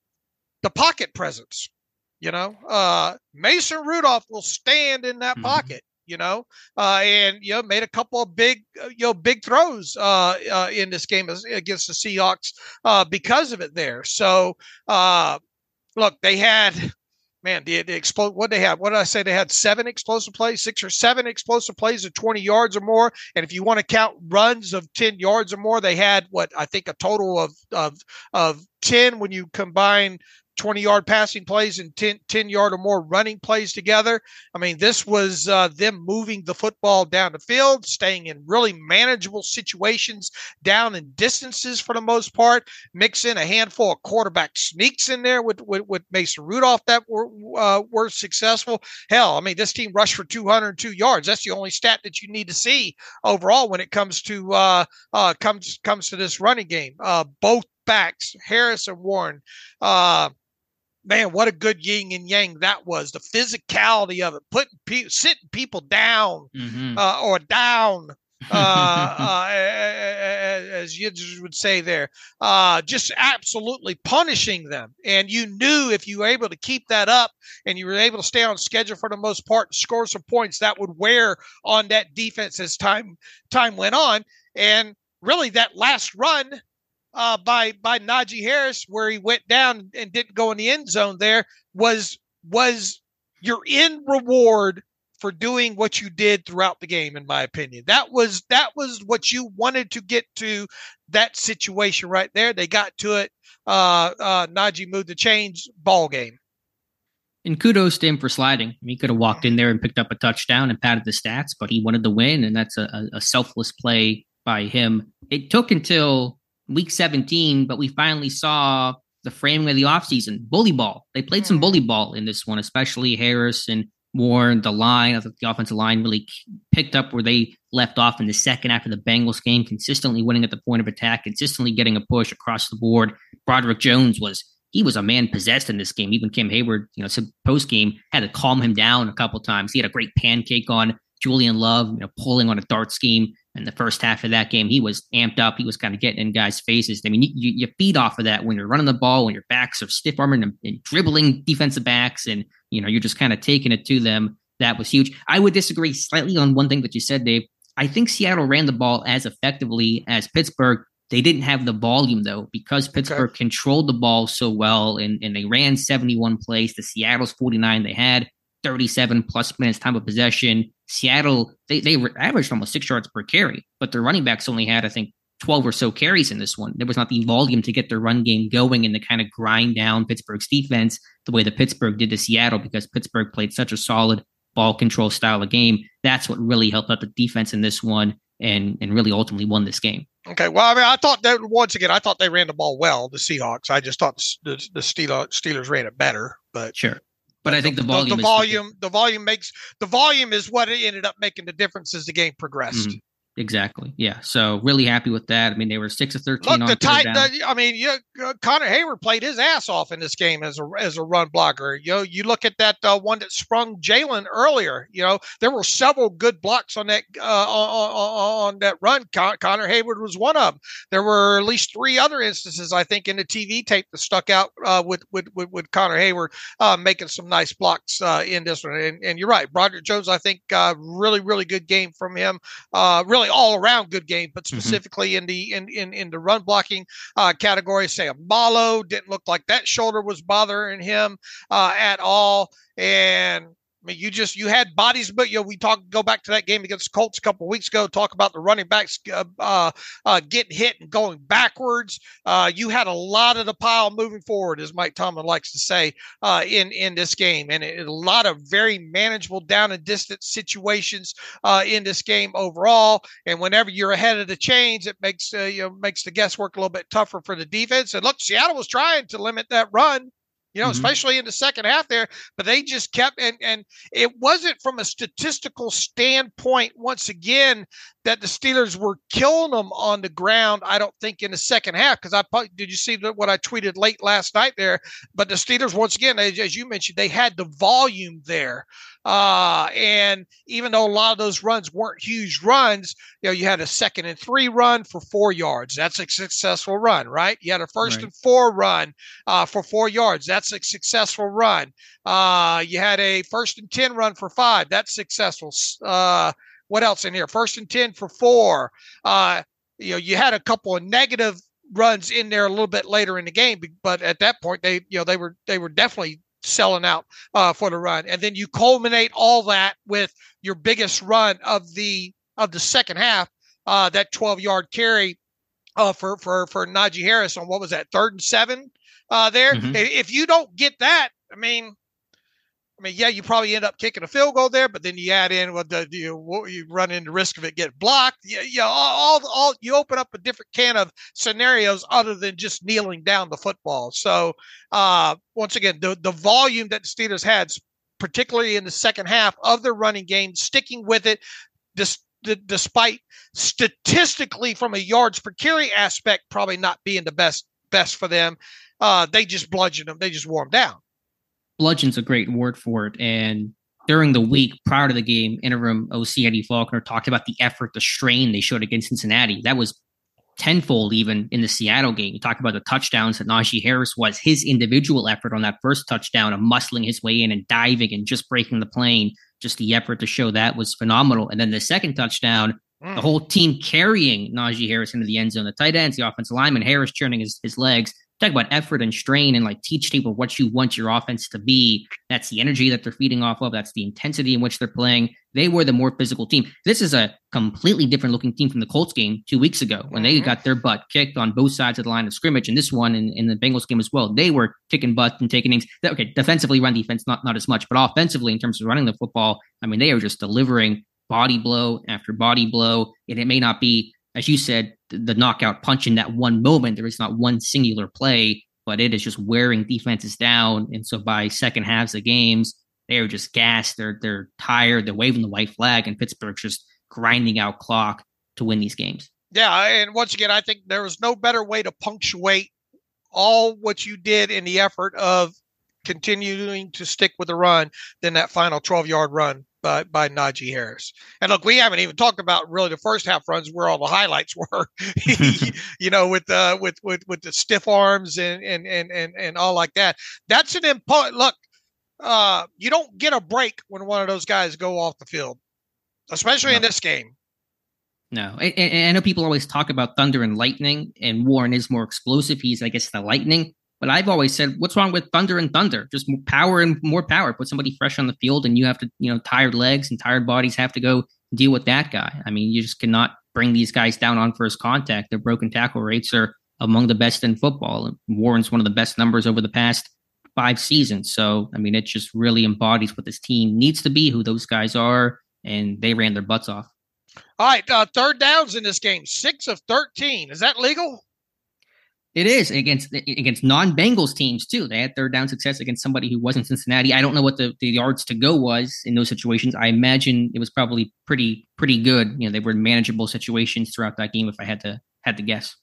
the pocket presence, you know, uh, Mason Rudolph will stand in that mm-hmm. pocket. You know, uh, and, you know, made a couple of big, uh, you know, big throws uh, uh, in this game as, against the Seahawks uh, because of it there. So, uh, look, they had, man, the, the explode. What they had? What did I say? They had seven explosive plays, six or seven explosive plays of twenty yards or more. And if you want to count runs of ten yards or more, they had what I think a total of of of ten when you combine twenty-yard passing plays and ten, ten-yard or more running plays together. I mean, this was uh, them moving the football down the field, staying in really manageable situations down in distances for the most part, mix in a handful of quarterback sneaks in there with, with, with Mason Rudolph that were, uh, were successful. Hell, I mean, this team rushed for two hundred two yards. That's the only stat that you need to see overall when it comes to uh, uh, comes comes to this running game. Uh, both backs, Harris and Warren, uh, man, what a good yin and yang that was. The physicality of it, putting pe- sitting people down mm-hmm. uh, or down, uh, uh, as you would say there, uh, just absolutely punishing them. And you knew if you were able to keep that up and you were able to stay on schedule for the most part, and score some points, that would wear on that defense as time time went on. And really, that last run Uh, by by Najee Harris, where he went down and didn't go in the end zone, there was was your end reward for doing what you did throughout the game. In my opinion, that was that was what you wanted to get to, that situation right there. They got to it. Uh, uh, Najee moved the chains. Ball game. And kudos to him for sliding. I mean, he could have walked in there and picked up a touchdown and padded the stats, but he wanted to win, and that's a, a selfless play by him. It took until week seventeen, but we finally saw the framing of the offseason. Bully ball. They played some bully ball in this one, especially Harris and Warren. The line, I think the offensive line really picked up where they left off in the second half of the Bengals game, consistently winning at the point of attack, consistently getting a push across the board. Broderick Jones was, he was a man possessed in this game. Even Cam Hayward, you know, post game had to calm him down a couple times. He had a great pancake on Julian Love, you know, pulling on a dart scheme. In the first half of that game, he was amped up. He was kind of getting in guys' faces. I mean, you, you feed off of that when you're running the ball, when your backs are stiff arming and, and dribbling defensive backs, and you know you're just kind of taking it to them. That was huge. I would disagree slightly on one thing that you said, Dave. I think Seattle ran the ball as effectively as Pittsburgh. They didn't have the volume though, because Pittsburgh okay. controlled the ball so well, and, and they ran seventy-one plays to Seattle's forty-nine. They had thirty-seven plus minutes time of possession. Seattle, they, they averaged almost six yards per carry, but their running backs only had, I think, twelve or so carries in this one. There was not the volume to get their run game going and to kind of grind down Pittsburgh's defense the way that Pittsburgh did to Seattle, because Pittsburgh played such a solid ball control style of game. That's what really helped out the defense in this one and, and really ultimately won this game. Okay, well, I mean, I thought that, once again, I thought they ran the ball well, the Seahawks. I just thought the, the Steelers, Steelers ran it better, but sure. But I think the volume, the, the volume, the volume makes the volume is what it ended up making the difference as the game progressed. Mm-hmm. Exactly. Yeah. So really happy with that. I mean, they were six of thirteen. Look, on the tight. The, I mean, you, uh, Connor Hayward played his ass off in this game as a as a run blocker. You know, you look at that uh, one that sprung Jalen earlier. You know, there were several good blocks on that uh, on, on, on that run. Con- Connor Hayward was one of them. There were at least three other instances, I think, in the T V tape that stuck out uh, with, with with with Connor Hayward uh, making some nice blocks uh, in this one. And, and you're right, Broderick Jones. I think uh, really really good game from him. Uh, really all around good game, but specifically mm-hmm. in the in, in in the run blocking uh, category. Say, Malo didn't look like that shoulder was bothering him uh, at all, and I mean, you just you had bodies, but you know, we talk go back to that game against the Colts a couple of weeks ago. Talk about the running backs uh, uh, uh, getting hit and going backwards. Uh, you had a lot of the pile moving forward, as Mike Tomlin likes to say, uh, in in this game, and it, a lot of very manageable down and distance situations uh, in this game overall. And whenever you're ahead of the chains, it makes uh, you know makes the guesswork a little bit tougher for the defense. And look, Seattle was trying to limit that run. You know, mm-hmm. especially in the second half there, but they just kept, and, and it wasn't from a statistical standpoint, once again, that the Steelers were killing them on the ground, I don't think, in the second half, because I did you see what I tweeted late last night there? But the Steelers, once again, as, as you mentioned, they had the volume there. Uh, and even though a lot of those runs weren't huge runs, you know, you had a second and three run for four yards. That's a successful run, right? You had a first right. and four run uh, for four yards. That's a successful run. Uh, you had a first and ten run for five. That's successful. Uh, what else in here? First and ten for four. Uh, you know, you had a couple of negative runs in there a little bit later in the game, but at that point, they, you know, they were, they were definitely selling out uh, for the run. And then you culminate all that with your biggest run of the of the second half, uh, that twelve-yard carry uh, for for for Najee Harris on what was that, third and seven? uh, there. Mm-hmm. If you don't get that, I mean, I mean, yeah, you probably end up kicking a field goal there, but then you add in what the you you run into risk of it get blocked. Yeah, you know, all, all all you open up a different can of scenarios other than just kneeling down the football. So uh, once again, the the volume that the Steelers had, particularly in the second half of their running game, sticking with it, dis, d- despite statistically from a yards per carry aspect probably not being the best best for them, uh, they just bludgeoned them. They just wore them down. Bludgeon's a great word for it. And during the week prior to the game, interim O C Eddie Faulkner talked about the effort, the strain they showed against Cincinnati. That was tenfold even in the Seattle game. You talk about the touchdowns that Najee Harris was, his individual effort on that first touchdown of muscling his way in and diving and just breaking the plane. Just the effort to show that was phenomenal. And then the second touchdown, mm. the whole team carrying Najee Harris into the end zone, the tight ends, the offensive lineman, Harris churning his, his legs. Talk about effort and strain and like teach people what you want your offense to be. That's the energy that they're feeding off of. That's the intensity in which they're playing. They were the more physical team. This is a completely different looking team from the Colts game two weeks ago when mm-hmm. they got their butt kicked on both sides of the line of scrimmage. And this one in, in the Bengals game as well, they were kicking butt and taking names. Okay, defensively, run defense, not, not as much, but offensively in terms of running the football, I mean, they are just delivering body blow after body blow. And it may not be, as you said, the knockout punch in that one moment. There is not one singular play, but it is just wearing defenses down. And so by second halves of games, they are just gassed. They're they're tired. They're waving the white flag, and Pittsburgh's just grinding out clock to win these games. Yeah, and once again, I think there was no better way to punctuate all what you did in the effort of continuing to stick with the run than that final twelve-yard run by, by Najee Harris. And look, we haven't even talked about really the first half runs where all the highlights were, you know, with uh, with with with the stiff arms and and and and and all like that. That's an important look. Uh, you don't get a break when one of those guys go off the field, especially no. in this game. No, and, and I know people always talk about thunder and lightning, and Warren is more explosive. He's, I guess, the lightning. But I've always said, what's wrong with thunder and thunder? Just more power and more power. Put somebody fresh on the field, and you have to, you know, tired legs and tired bodies have to go deal with that guy. I mean, you just cannot bring these guys down on first contact. Their broken tackle rates are among the best in football. Warren's one of the best numbers over the past five seasons. So, I mean, it just really embodies what this team needs to be, who those guys are, and they ran their butts off. All right, uh, third downs in this game, six of thirteen. Is that legal? It is against against non-Bengals teams, too. They had third down success against somebody who wasn't Cincinnati. I don't know what the, the yards to go was in those situations. I imagine it was probably pretty pretty good. You know, they were in manageable situations throughout that game if I had to had to guess.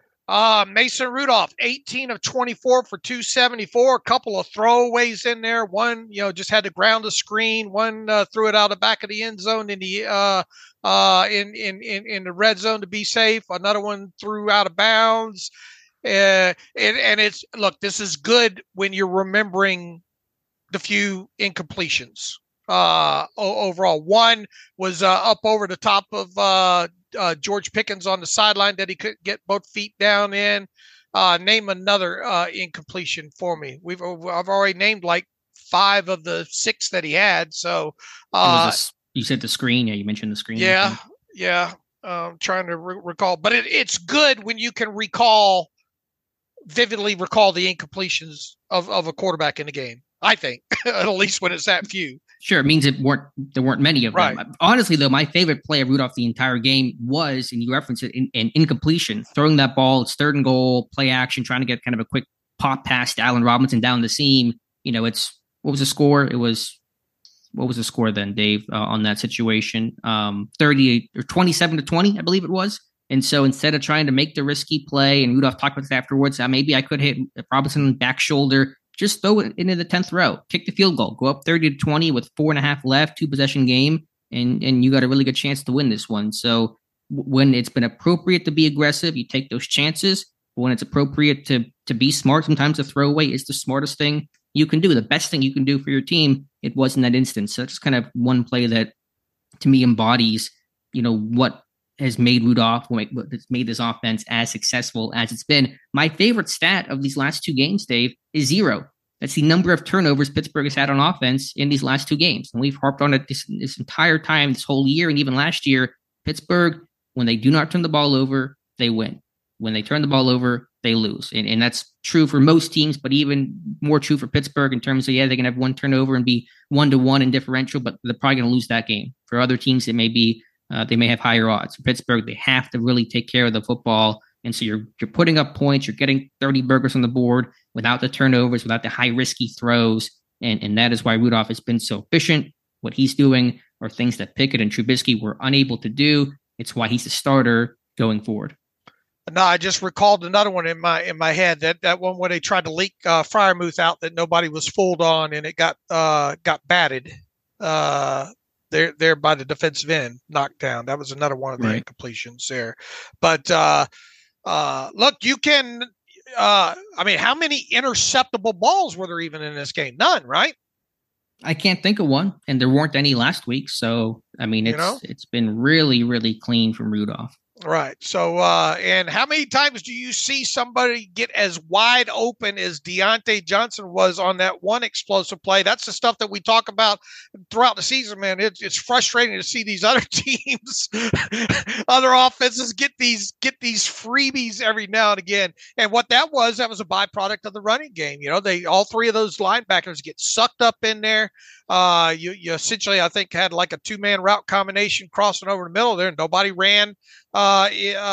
Uh, Mason Rudolph, eighteen of twenty-four for two seventy-four. A couple of throwaways in there. One, you know, just had to ground the screen. One uh, threw it out the back of the end zone in the uh, uh, in, in in in the red zone to be safe. Another one threw out of bounds. Uh, and, and it's look, this is good when you're remembering the few incompletions. Uh, overall, one was uh, up over the top of uh, uh, George Pickens on the sideline that he couldn't get both feet down in. Uh, name another uh, incompletion for me. We've I've already named like five of the six that he had. So uh, a, you said the screen. Yeah, you mentioned the screen. Yeah, yeah. I'm trying to re- recall, but it, it's good when you can recall, vividly recall the incompletions of, of a quarterback in the game. I think at least when it's that few. Sure, it means it weren't there weren't many of right. them. Honestly, though, my favorite play of Rudolph the entire game was, and you referenced it, in, in incompletion, throwing that ball. It's third and goal, play action, trying to get kind of a quick pop pass to Allen Robinson down the seam. You know, it's what was the score? It was what was the score then, Dave, uh, on that situation? Um, thirty or twenty-seven to twenty, I believe it was. And so instead of trying to make the risky play, and Rudolph talked about this afterwards, uh, maybe I could hit Robinson back shoulder. Just throw it into the tenth row, kick the field goal, go up thirty to twenty with four and a half left, two possession game, and, and you got a really good chance to win this one. So w- when it's been appropriate to be aggressive, you take those chances. But when it's appropriate to to be smart, sometimes a throwaway is the smartest thing you can do, the best thing you can do for your team. It was in that instance. So it's kind of one play that to me embodies, you know, what has made Rudolph, what has made this offense as successful as it's been. My favorite stat of these last two games, Dave, is zero. That's the number of turnovers Pittsburgh has had on offense in these last two games. And we've harped on it this, this entire time, this whole year, and even last year. Pittsburgh, when they do not turn the ball over, they win. When they turn the ball over, they lose. And, and that's true for most teams, but even more true for Pittsburgh in terms of, yeah, they can have one turnover and be one to one in differential, but they're probably going to lose that game. For other teams, it may be, uh, they may have higher odds. For Pittsburgh, they have to really take care of the football. And so you're, you're putting up points, you're getting thirty burgers on the board without the turnovers, without the high risky throws. And, and that is why Rudolph has been so efficient. What he's doing are things that Pickett and Trubisky were unable to do. It's why he's the starter going forward. No, I just recalled another one in my in my head, that that one where they tried to leak uh, Freiermuth out that nobody was fooled on, and it got uh, got batted uh, there there by the defensive end, knocked down. That was another one of the right. incompletions there. But uh, uh, look, you can. Uh, I mean, how many interceptable balls were there even in this game? None, right? I can't think of one, and there weren't any last week. So I mean, it's you know? it's been really really clean from Rudolph. Right. So, uh, and how many times do you see somebody get as wide open as Deontay Johnson was on that one explosive play? That's the stuff that we talk about throughout the season, man. It's, it's frustrating to see these other teams, other offenses get these, get these freebies every now and again. And what that was, that was a byproduct of the running game. You know, they, all three of those linebackers get sucked up in there. Uh, you, you essentially, I think, had like a two man route combination crossing over the middle there, and nobody ran uh,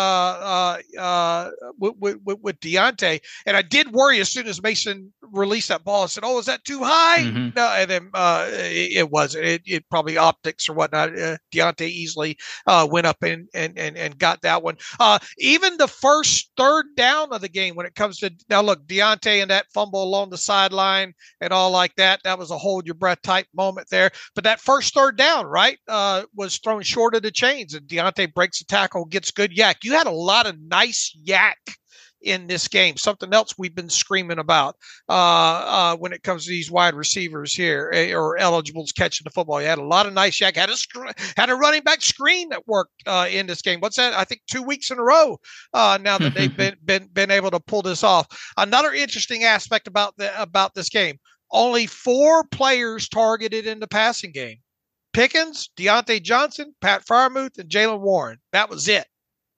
uh, uh, uh, with, with, with Deontay. And I did worry as soon as Mason released that ball. I said, oh, is that too high? Mm-hmm. No, and then uh, it, it wasn't. It, it probably optics or whatnot. Uh, Deontay easily uh, went up and, and, and, and got that one. Uh, even the first third down of the game when it comes to, now look, Deontay and that fumble along the sideline and all like that, that was a hold your breath type moment there. But that first third down, right, uh, was thrown short of the chains, and Deontay breaks the tackle, gets good yak. You had a lot of nice yak in this game. Something else we've been screaming about uh, uh, when it comes to these wide receivers here, or eligibles catching the football. You had a lot of nice yak. Had a had a running back screen that worked uh, in this game. What's that? I think two weeks in a row uh, now that they've been been been able to pull this off. Another interesting aspect about the about this game: only four players targeted in the passing game. Pickens, Deontay Johnson, Pat Freiermuth, and Jaylen Warren. That was it.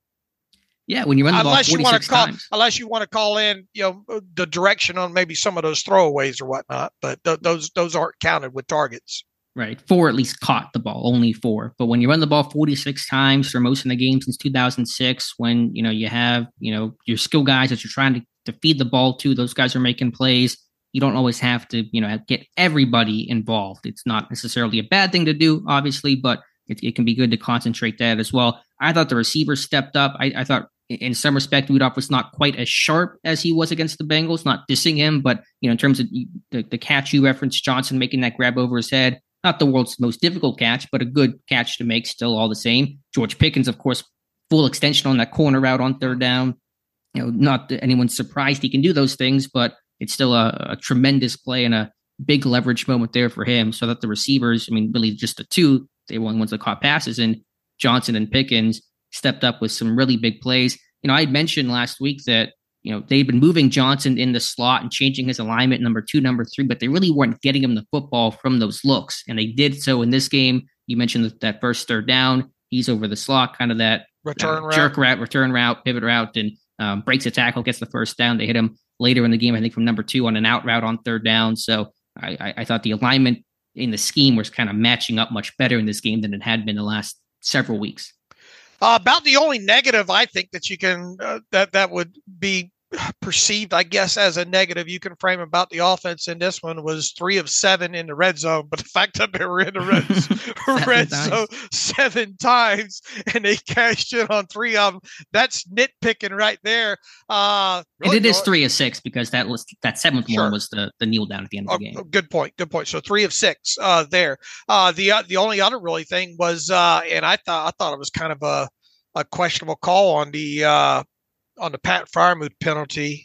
Yeah, when you run the ball unless you want to call, times. unless you want to call in, you know, the direction on maybe some of those throwaways or whatnot, but th- those those aren't counted with targets. Right, four at least caught the ball, only four. But when you run the ball forty-six times for most of the game since two thousand six, when you know you have you know your skill guys that you're trying to, to feed the ball to, those guys are making plays. You don't always have to, you know, get everybody involved. It's not necessarily a bad thing to do, obviously, but it, it can be good to concentrate that as well. I thought the receivers stepped up. I, I thought in some respect, Rudolph was not quite as sharp as he was against the Bengals, not dissing him, but, you know, in terms of the, the catch you referenced, Johnson making that grab over his head, not the world's most difficult catch, but a good catch to make still all the same. George Pickens, of course, full extension on that corner route on third down. You know, not that anyone's surprised he can do those things, but it's still a, a tremendous play and a big leverage moment there for him. So that the receivers, I mean, really just the two, they were the ones that caught passes, and Johnson and Pickens stepped up with some really big plays. You know, I had mentioned last week that, you know, they'd been moving Johnson in the slot and changing his alignment, number two, number three, but they really weren't getting him the football from those looks. And they did so in this game. You mentioned that, that first third down, he's over the slot, kind of that return uh, route. jerk route, return route, pivot route, and um, breaks a tackle, gets the first down. They hit him later in the game, I think from number two on an out route on third down. So I, I, I thought the alignment in the scheme was kind of matching up much better in this game than it had been the last several weeks. Uh, about the only negative I think that you can uh, that that would be perceived, I guess, as a negative you can frame about the offense in this one was three of seven in the red zone. But the fact that they were in the red, red zone seven times and they cashed in on three of them, that's nitpicking right there. Uh, really and it is three of six because that was that seventh sure. one was the, the kneel down at the end of the oh, game. Good point. Good point. So three of six uh, there. Uh, the uh, the only other really thing was, uh, and I thought I thought it was kind of a, a questionable call on the. Uh, on the Pat Freiermuth penalty.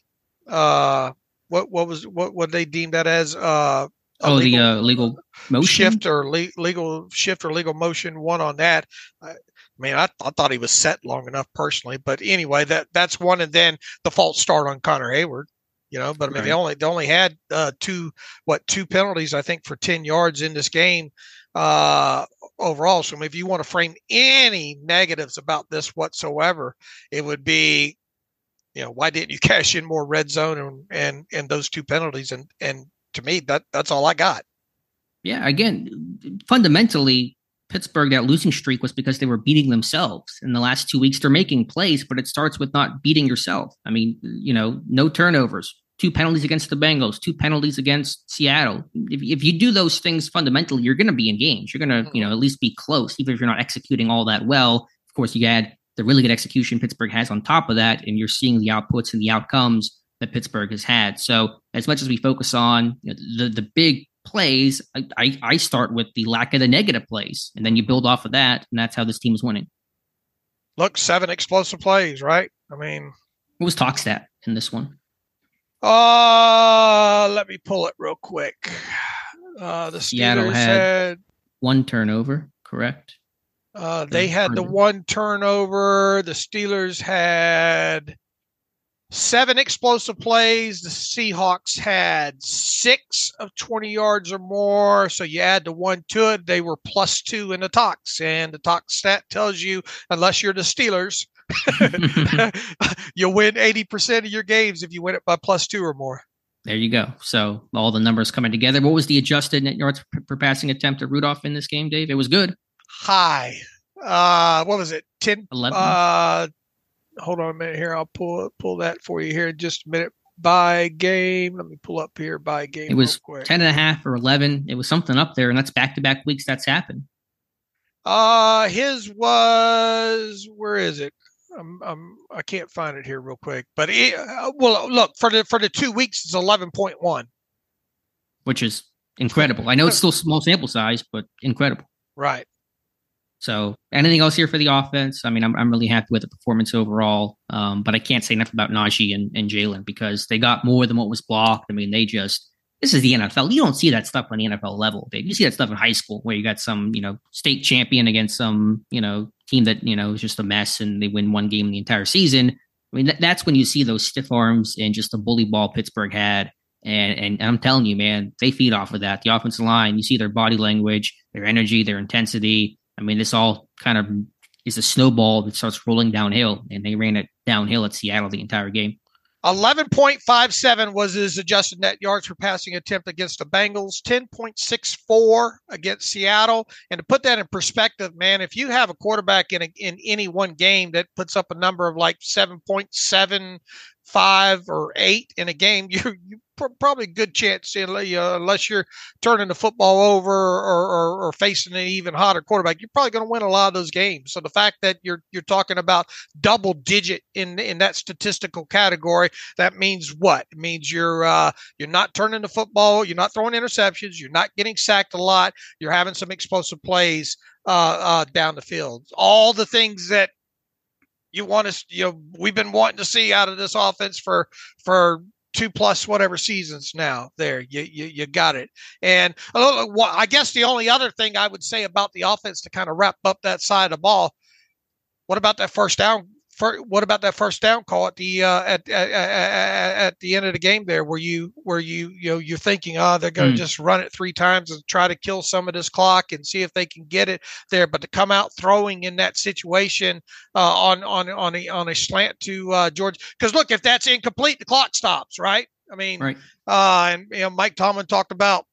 Uh, what, what was, what, what they deemed that as, uh, oh, legal, the, uh, legal motion shift or le- legal shift or legal motion one on that. I mean, I, I thought he was set long enough personally, but anyway, that that's one. And then the false start on Connor Hayward, you know, but I mean, right. they only, they only had, uh, two, what, two penalties, I think, for ten yards in this game, uh, overall. So I mean, if you want to frame any negatives about this whatsoever, it would be, you know, why didn't you cash in more red zone and and and those two penalties? And and to me, that that's all I got. Yeah, again, fundamentally, Pittsburgh, that losing streak was because they were beating themselves. In the last two weeks, they're making plays, but it starts with not beating yourself. I mean, you know, no turnovers, two penalties against the Bengals, two penalties against Seattle. If, if you do those things fundamentally, you're going to be in games. You're going to, you know, at least be close, even if you're not executing all that well. Of course, you add the really good execution Pittsburgh has on top of that, and you're seeing the outputs and the outcomes that Pittsburgh has had. So as much as we focus on, you know, the the big plays, I, I, I start with the lack of the negative plays, and then you build off of that, and that's how this team is winning. Look, seven explosive plays, right? I mean, what was talk stat in this one? Uh, let me pull it real quick. Uh, the Seattle Steelers had, had one turnover, correct? Uh, they had the one turnover. The Steelers had seven explosive plays. The Seahawks had six of twenty yards or more. So you add the one to it, they were plus two in the talks. And the talk stat tells you, unless you're the Steelers, you'll win eighty percent of your games if you win it by plus two or more. There you go. So all the numbers coming together. What was the adjusted net yards per, per passing attempt to Rudolph in this game, Dave? It was good. High. Uh, what was it? ten, eleven. Uh, hold on a minute here. I'll pull pull that for you here in just a minute. By game. Let me pull up here by game. It was real quick. ten and a half or eleven. It was something up there, and that's back-to-back weeks that's happened. Uh, his was, where is it? I'm, I'm, I can't find it here real quick, but it, uh, well, look, for the, for the two weeks, it's eleven point one. Which is incredible. I know it's still small sample size, but incredible. Right. So anything else here for the offense? I mean, I'm I'm really happy with the performance overall, um, but I can't say enough about Najee and, and Jalen because they got more than what was blocked. I mean, they just, this is the N F L. You don't see that stuff on the N F L level, Dave. You see that stuff in high school where you got some, you know, state champion against some, you know, team that, you know, is just a mess and they win one game in the entire season. I mean, that, that's when you see those stiff arms and just the bully ball Pittsburgh had. And, and I'm telling you, man, they feed off of that. The offensive line, you see their body language, their energy, their intensity. I mean, this all kind of is a snowball that starts rolling downhill, and they ran it downhill at Seattle the entire game. eleven point five seven was his adjusted net yards per passing attempt against the Bengals, ten point six four against Seattle. And to put that in perspective, man, if you have a quarterback in a, in any one game that puts up a number of like seven point seven five or eight in a game, you're, you probably a good chance, uh, unless you're turning the football over or, or, or facing an even hotter quarterback, you're probably going to win a lot of those games. So the fact that you're you're talking about double digit in in that statistical category, that means what? It means you're uh, you're not turning the football, you're not throwing interceptions, you're not getting sacked a lot, you're having some explosive plays uh, uh, down the field. All the things that you want us, you know, we've been wanting to see out of this offense for for. two plus whatever seasons now. There, you you, you got it. And uh, I guess the only other thing I would say about the offense to kind of wrap up that side of the ball, what about that first down? For, what about that first down call at the uh, at, at at the end of the game there, where you where you you know you're thinking, oh, they're going to mm. just run it three times and try to kill some of this clock and see if they can get it there, but to come out throwing in that situation uh, on on on a on a slant to uh, George, because look, if that's incomplete, the clock stops, right? I mean, right. Uh, and you know, Mike Tomlin talked about,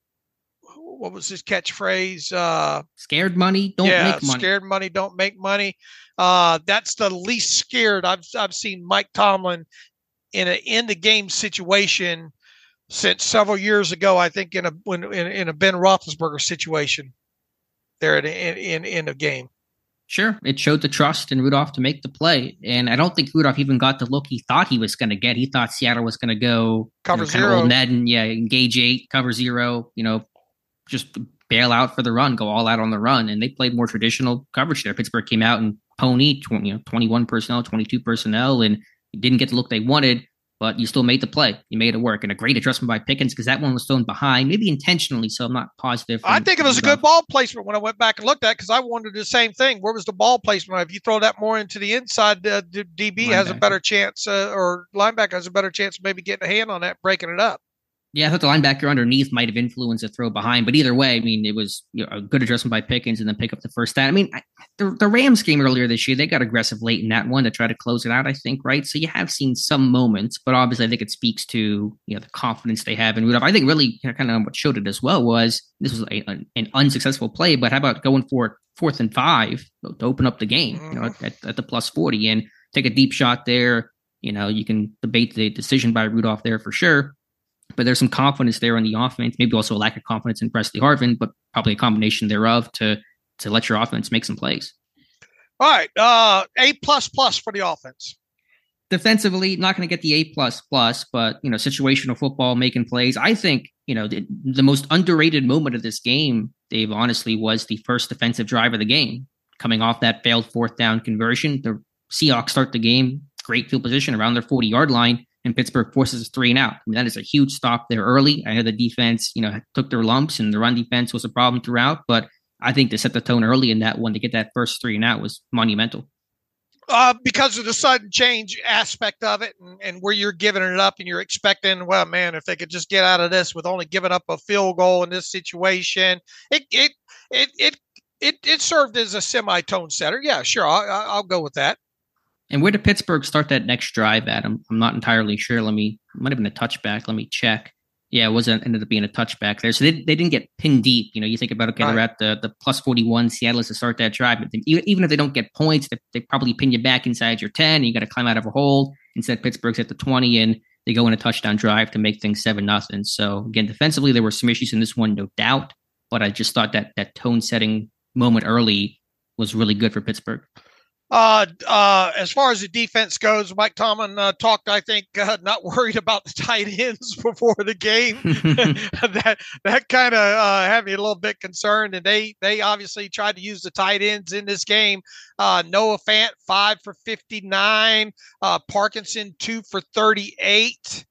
what was his catchphrase? Uh, scared money don't yeah, make money. Scared money don't make money. Uh, that's the least scared I've I've seen Mike Tomlin in a in the game situation since several years ago. I think in a when in, in a Ben Roethlisberger situation there in in in a game. Sure, it showed the trust in Rudolph to make the play, and I don't think Rudolph even got the look he thought he was going to get. He thought Seattle was going to go cover you know, zero, kind of old Madden, yeah, engage eight, cover zero, you know, just bail out for the run, go all out on the run, and they played more traditional coverage there. Pittsburgh came out and pony, twenty, you know, twenty-one personnel, twenty-two personnel, and didn't get the look they wanted, but you still made the play. You made it work, and a great adjustment by Pickens because that one was thrown behind, maybe intentionally, so I'm not positive. I think it was a good ball placement when I went back and looked at it, because I wondered the same thing. Where was the ball placement? If you throw that more into the inside, uh, the D B linebacker has a better chance, uh, or linebacker has a better chance of maybe getting a hand on that, breaking it up. Yeah, I thought the linebacker underneath might have influenced the throw behind, but either way, I mean, it was you know, a good adjustment by Pickens and then pick up the first down. I mean, I, the, the Rams game earlier this year, they got aggressive late in that one to try to close it out, I think, right? So you have seen some moments, but obviously I think it speaks to you know the confidence they have in Rudolph. I think really you know, kind of what showed it as well was this was a, a, an unsuccessful play, but how about going for it fourth and five to open up the game, you know, at, at the plus forty and take a deep shot there. You know, you can debate the decision by Rudolph there for sure. But there's some confidence there on the offense, maybe also a lack of confidence in Presley Harvin, but probably a combination thereof to to let your offense make some plays. All right, uh, A plus plus for the offense. Defensively, not going to get the A plus plus, but you know, situational football, making plays. I think you know the, the most underrated moment of this game, Dave, honestly, was the first defensive drive of the game, coming off that failed fourth down conversion. The Seahawks start the game, great field position around their forty yard line. And Pittsburgh forces a three and out. I mean, that is a huge stop there early. I know the defense, you know, took their lumps and the run defense was a problem throughout, but I think to set the tone early in that one to get that first three and out was monumental. Uh, because of the sudden change aspect of it and, and where you're giving it up and you're expecting, well, man, if they could just get out of this with only giving up a field goal in this situation, it, it, it, it, it, it served as a semi-tone setter. Yeah, sure. I'll, I'll go with that. And where did Pittsburgh start that next drive at? I'm, I'm not entirely sure. Let me, it might have been a touchback. Let me check. Yeah, it wasn't, ended up being a touchback there. So they, they didn't get pinned deep. You know, you think about, okay, right. They're at the, the plus forty-one. Seattle is to start that drive. But even, even if they don't get points, they, they probably pin you back inside your ten. You got to climb out of a hole. Instead, Pittsburgh's at the twenty, and they go in a touchdown drive to make things seven nothing. So again, defensively, there were some issues in this one, no doubt. But I just thought that that tone-setting moment early was really good for Pittsburgh. Uh, uh, as far as the defense goes, Mike Tomlin uh, talked, I think, uh, not worried about the tight ends before the game. that that kind of uh, had me a little bit concerned. And they they obviously tried to use the tight ends in this game. Uh, Noah Fant, five for fifty-nine. Uh, Parkinson, two for thirty-eight.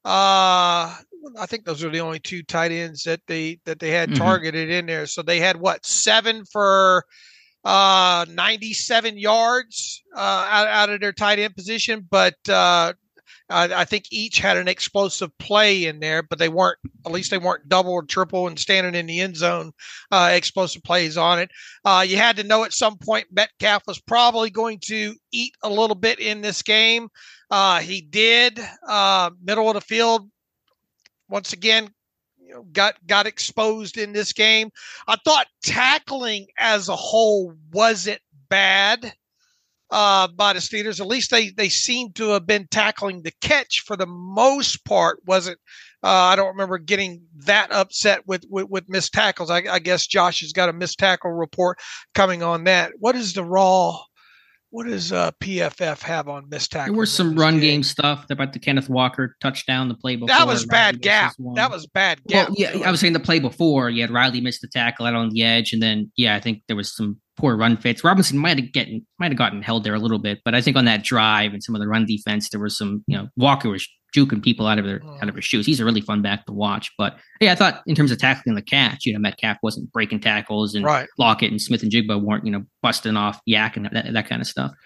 Uh, I think those are the only two tight ends that they that they had mm-hmm. targeted in there. So they had, what, seven for – Uh, ninety-seven yards uh, out, out of their tight end position, but uh, I, I think each had an explosive play in there, but they weren't, at least they weren't double or triple and standing in the end zone uh, explosive plays on it. Uh, you had to know at some point Metcalf was probably going to eat a little bit in this game. Uh, he did, uh, middle of the field, once again, got got exposed in this game. I thought tackling as a whole wasn't bad uh, by the Steelers. At least they they seem to have been tackling the catch for the most part. Wasn't uh, I don't remember getting that upset with with, with missed tackles. I, I guess Josh has got a missed tackle report coming on that. What is the raw? What does uh, P F F have on missed tackles? There was some run game? game stuff about the Kenneth Walker touchdown, the play before. That was bad gap. That was bad gap. Well, yeah, I was saying the play before. You had Riley missed the tackle out on the edge, and then yeah, I think there was some poor run fits. Robinson might have gotten might have gotten held there a little bit, but I think on that drive and some of the run defense, there was some. You know, Walker was juking people out of their mm. out of his shoes. He's a really fun back to watch. But yeah, I thought in terms of tackling the catch, you know, Metcalf wasn't breaking tackles, and right. Lockett and Smith and Jigba weren't, you know, busting off yak and that, that kind of stuff.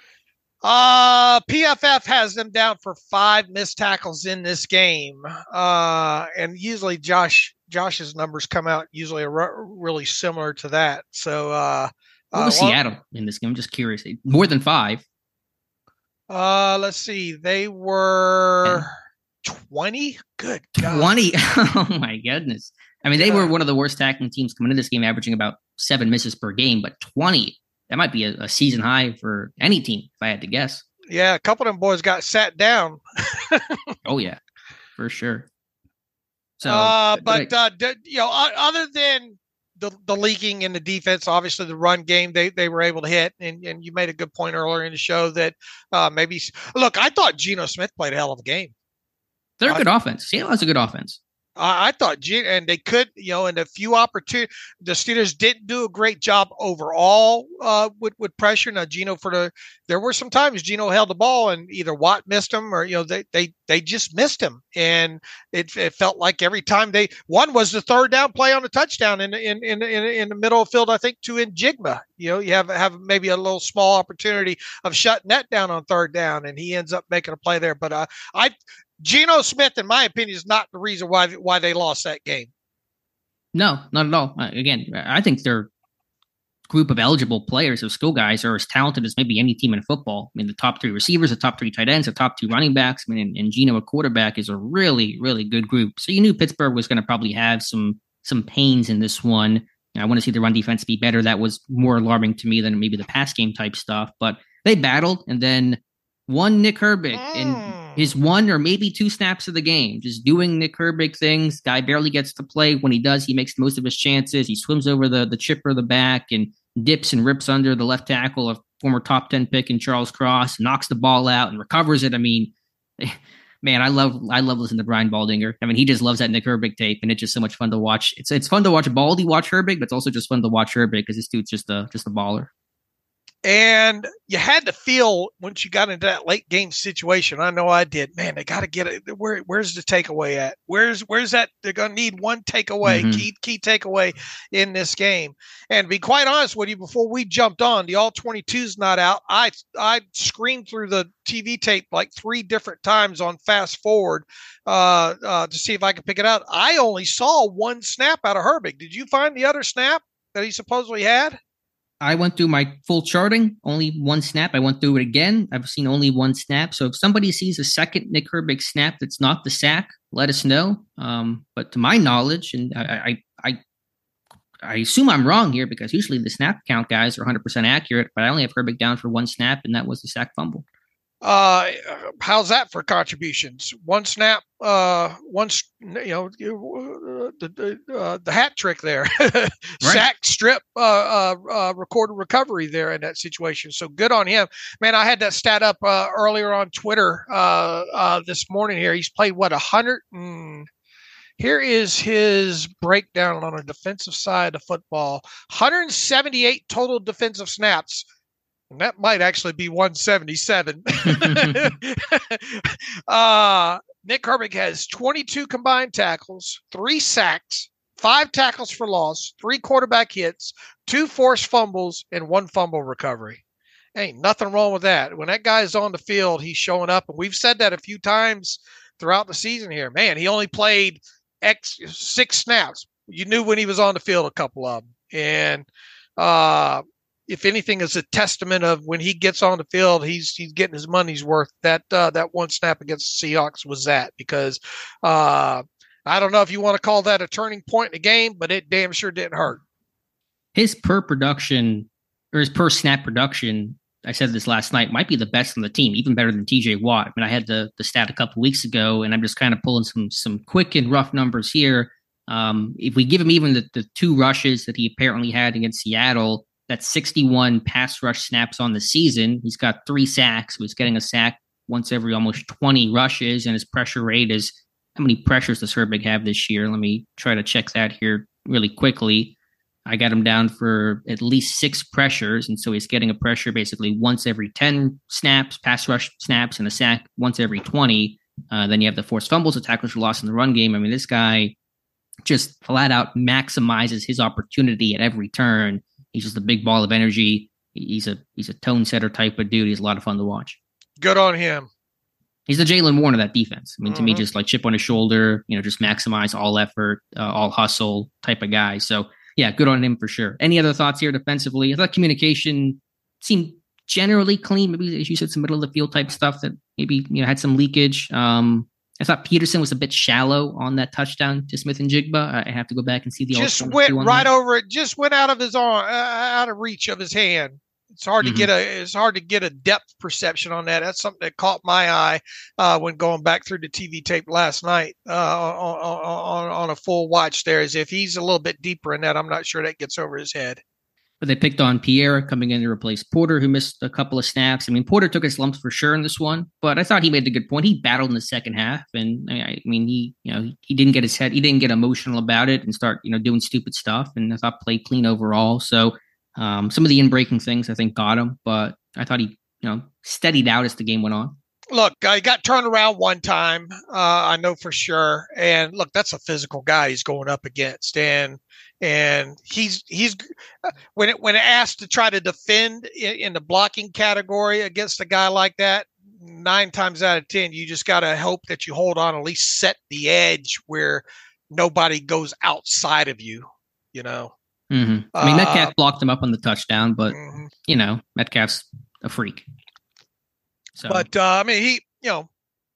Uh, P F F has them down for five missed tackles in this game. Uh, and usually Josh, Josh's numbers come out usually are really similar to that. So, uh, what was uh, well, Seattle in this game? I'm just curious. More than five. Uh, let's see. They were twenty. Good God. twenty. Oh my goodness. I mean, they yeah. were one of the worst tackling teams coming into this game, averaging about seven misses per game, but twenty. That might be a, a season high for any team, if I had to guess. Yeah, a couple of them boys got sat down. Oh, yeah, for sure. So, uh, but, but uh, d- you know, other than the the leaking in the defense, obviously the run game they, they were able to hit, and, and you made a good point earlier in the show that uh, maybe look, I thought Geno Smith played a hell of a game. They're a I, good offense. Seattle has a good offense. I thought, and they could, you know, in a few opportunities, the Steelers didn't do a great job overall uh, with with pressure. Now, Geno for the, there were some times Geno held the ball and either Watt missed him or, you know, they they they just missed him, and it, it felt like every time they one was the third down play on the touchdown in in in in, in the middle of the field, I think to Njigba. You know, you have have maybe a little small opportunity of shutting that down on third down, and he ends up making a play there. But uh, I. Geno Smith, in my opinion, is not the reason why why they lost that game. No, not at all. Uh, again, I think their group of eligible players, those skill guys, are as talented as maybe any team in football. I mean, the top three receivers, the top three tight ends, the top two running backs. I mean, and, and Geno, a quarterback, is a really, really good group. So you knew Pittsburgh was going to probably have some some pains in this one. I want to see the run defense be better. That was more alarming to me than maybe the pass game type stuff. But they battled, and then one Nick Herbig mm. in his one or maybe two snaps of the game, just doing Nick Herbig things. Guy barely gets to play. When he does, he makes most of his chances. He swims over the the chipper of the back and dips and rips under the left tackle, a former top ten pick in Charles Cross, knocks the ball out and recovers it. I mean, man, I love I love listening to Brian Baldinger. I mean, he just loves that Nick Herbig tape, and it's just so much fun to watch. It's it's fun to watch Baldy watch Herbig, but it's also just fun to watch Herbig because this dude's just a just a baller. And you had to feel once you got into that late game situation. I know I did. Man, they got to get it. Where, where's the takeaway at? Where's where's that? They're going to need one takeaway, mm-hmm. key key takeaway in this game. And to be quite honest with you, before we jumped on, the all twenty-two's not out. I I screamed through the T V tape like three different times on fast forward uh, uh, to see if I could pick it out. I only saw one snap out of Herbig. Did you find the other snap that he supposedly had? I went through my full charting, only one snap. I went through it again. I've seen only one snap. So if somebody sees a second Nick Herbig snap that's not the sack, let us know. Um, but to my knowledge, and I, I, I, I assume I'm wrong here because usually the snap count guys are one hundred percent accurate, but I only have Herbig down for one snap, and that was the sack fumble. Uh, how's that for contributions? One snap, uh, one, you know, uh, the uh, the hat trick there, right. Sack, strip, uh, uh, uh, recorded recovery there in that situation. So good on him, man. I had that stat up uh, earlier on Twitter uh, uh, this morning. Here, he's played what a hundred and. Here is his breakdown on a defensive side of football: one hundred seventy-eight total defensive snaps. And that might actually be one seventy-seven. uh, Nick Herbig has twenty-two combined tackles, three sacks, five tackles for loss, three quarterback hits, two forced fumbles, and one fumble recovery. Ain't nothing wrong with that. When that guy's on the field, he's showing up. And we've said that a few times throughout the season here. Man, he only played X six snaps. You knew when he was on the field, a couple of them. And, uh, if anything, is a testament of when he gets on the field, he's he's getting his money's worth. That uh, that one snap against the Seahawks was that because uh, I don't know if you want to call that a turning point in the game, but it damn sure didn't hurt. His per production or his per snap production, I said this last night, might be the best on the team, even better than T J Watt. I mean, I had the the stat a couple weeks ago, and I'm just kind of pulling some some quick and rough numbers here. Um, if we give him even the, the two rushes that he apparently had against Seattle, that's sixty-one pass rush snaps on the season. He's got three sacks. He's getting a sack once every almost twenty rushes, and his pressure rate is, how many pressures does Herbig have this year? Let me try to check that here really quickly. I got him down for at least six pressures, and so he's getting a pressure basically once every ten snaps, pass rush snaps, and a sack once every twenty. Uh, then you have the forced fumbles, the tackles for loss in the run game. I mean, this guy just flat out maximizes his opportunity at every turn. He's just a big ball of energy. He's a he's a tone setter type of dude. He's a lot of fun to watch. Good on him. He's the Jalen Warren of that defense. I mean, mm-hmm. to me, just like chip on his shoulder, you know, just maximize all effort, uh, all hustle type of guy. So, yeah, good on him for sure. Any other thoughts here defensively? I thought communication seemed generally clean. Maybe, as you said, some middle of the field type stuff that maybe, you know, had some leakage. Um, I thought Peterson was a bit shallow on that touchdown to Smith-Njigba. I have to go back and see the just went right that. over it. Just went out of his arm, uh, out of reach of his hand. It's hard mm-hmm. to get a it's hard to get a depth perception on that. That's something that caught my eye uh, when going back through the T V tape last night uh, on, on on a full watch. There, as if he's a little bit deeper in that, I'm not sure that gets over his head. But they picked on Pierre coming in to replace Porter, who missed a couple of snaps. I mean, Porter took his lumps for sure in this one, but I thought he made a good point. He battled in the second half, and I mean, he you know he, he didn't get his head, he didn't get emotional about it and start you know doing stupid stuff. And I thought played clean overall. So um, some of the in-breaking things I think got him, but I thought he you know steadied out as the game went on. Look, I got turned around one time, uh, I know for sure. And look, that's a physical guy he's going up against, and. And he's he's when it when asked to try to defend in, in the blocking category against a guy like that, nine times out of ten, you just got to hope that you hold on, at least set the edge where nobody goes outside of you, you know. Mm-hmm. I mean, Uh, Metcalf blocked him up on the touchdown, but, mhm. you know, Metcalf's a freak. So, But, uh, I mean, he, you know,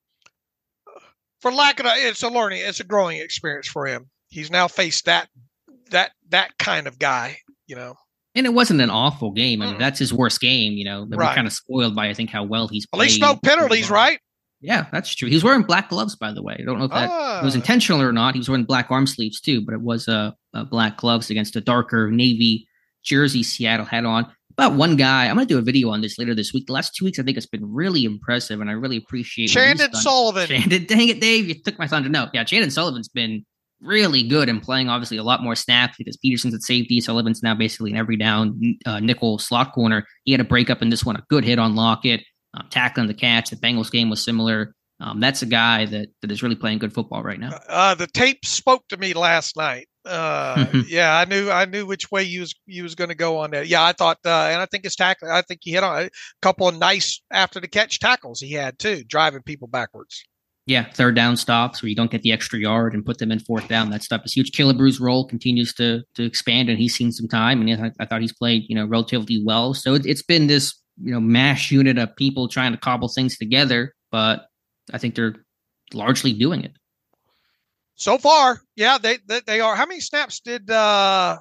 for lack of, it's a learning, it's a growing experience for him. He's now faced that, that, that kind of guy, you know. and it wasn't an awful game. I mean, Mm. that's his worst game, you know. That Right. We're kind of spoiled by, I think, how well he's At played. least no penalties, right? Yeah, that's true. He was wearing black gloves, by the way. I don't know if that Ah. was intentional or not. He was wearing black arm sleeves too, but it was uh, uh, black gloves against a darker navy jersey Seattle had on. About one guy, I'm going to do a video on this later this week. The last two weeks, I think it's been really impressive, and I really appreciate what he's Chandon done. Sullivan. Chandon, dang it, Dave, you took my thunder. No, yeah, Chandon Sullivan's been really good and playing obviously a lot more snaps because Peterson's at safety. Sullivan's now basically an every down uh, nickel slot corner. He had a breakup in this one, a good hit on Lockett, um, tackling the catch. The Bengals game was similar. Um, that's a guy that, that is really playing good football right now. Uh, the tape spoke to me last night. Uh, yeah, I knew I knew which way you was you was going to go on that. Yeah, I thought, uh, and I think his tackle. I think he hit on a couple of nice after the catch tackles he had too, driving people backwards. Yeah, third down stops where you don't get the extra yard and put them in fourth down. That stuff is huge. Killebrew's role continues to to expand, and he's seen some time, and I, I thought he's played you know relatively well. So it, it's been this you know mash unit of people trying to cobble things together, but I think they're largely doing it. So far, yeah, they they, they are. How many snaps did? Because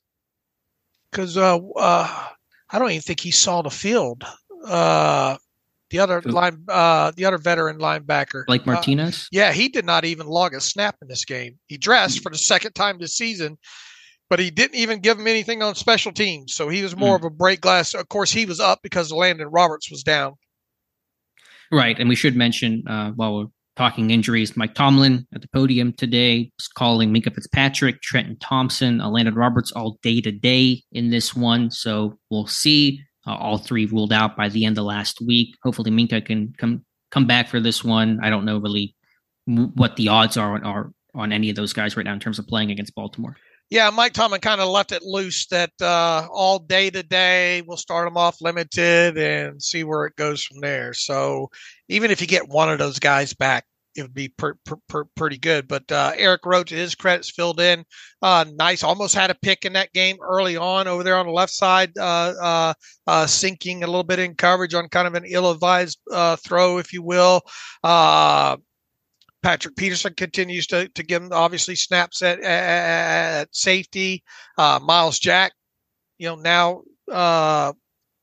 uh, uh, uh, I don't even think he saw the field. Uh, the other Who? line, uh, the other veteran linebacker, Like Uh, Martinez. yeah, he did not even log a snap in this game. He dressed for the second time this season, but he didn't even give him anything on special teams. So he was more Mm. of a break glass. Of course, he was up because Landon Roberts was down. Right, and we should mention uh, while we're talking injuries, Mike Tomlin at the podium today was calling Minkah Fitzpatrick, Trenton Thompson, uh, Landon Roberts all day to day in this one. So we'll see. Uh, all three ruled out by the end of last week. Hopefully, Minkah can come come back for this one. I don't know really w- what the odds are on, are on any of those guys right now in terms of playing against Baltimore. Yeah, Mike Tomlin kind of left it loose that uh, all day today we'll start them off limited and see where it goes from there. So even if you get one of those guys back, it would be per, per, per, pretty good. But uh, Eric Rowe, to his credits, filled in uh, nice. Almost had a pick in that game early on over there on the left side, uh, uh, uh, sinking a little bit in coverage on kind of an ill-advised uh, throw, if you will. Uh, Patrick Peterson continues to, to give him obviously snaps at, at, at safety. Uh, Miles Jack, you know, now uh,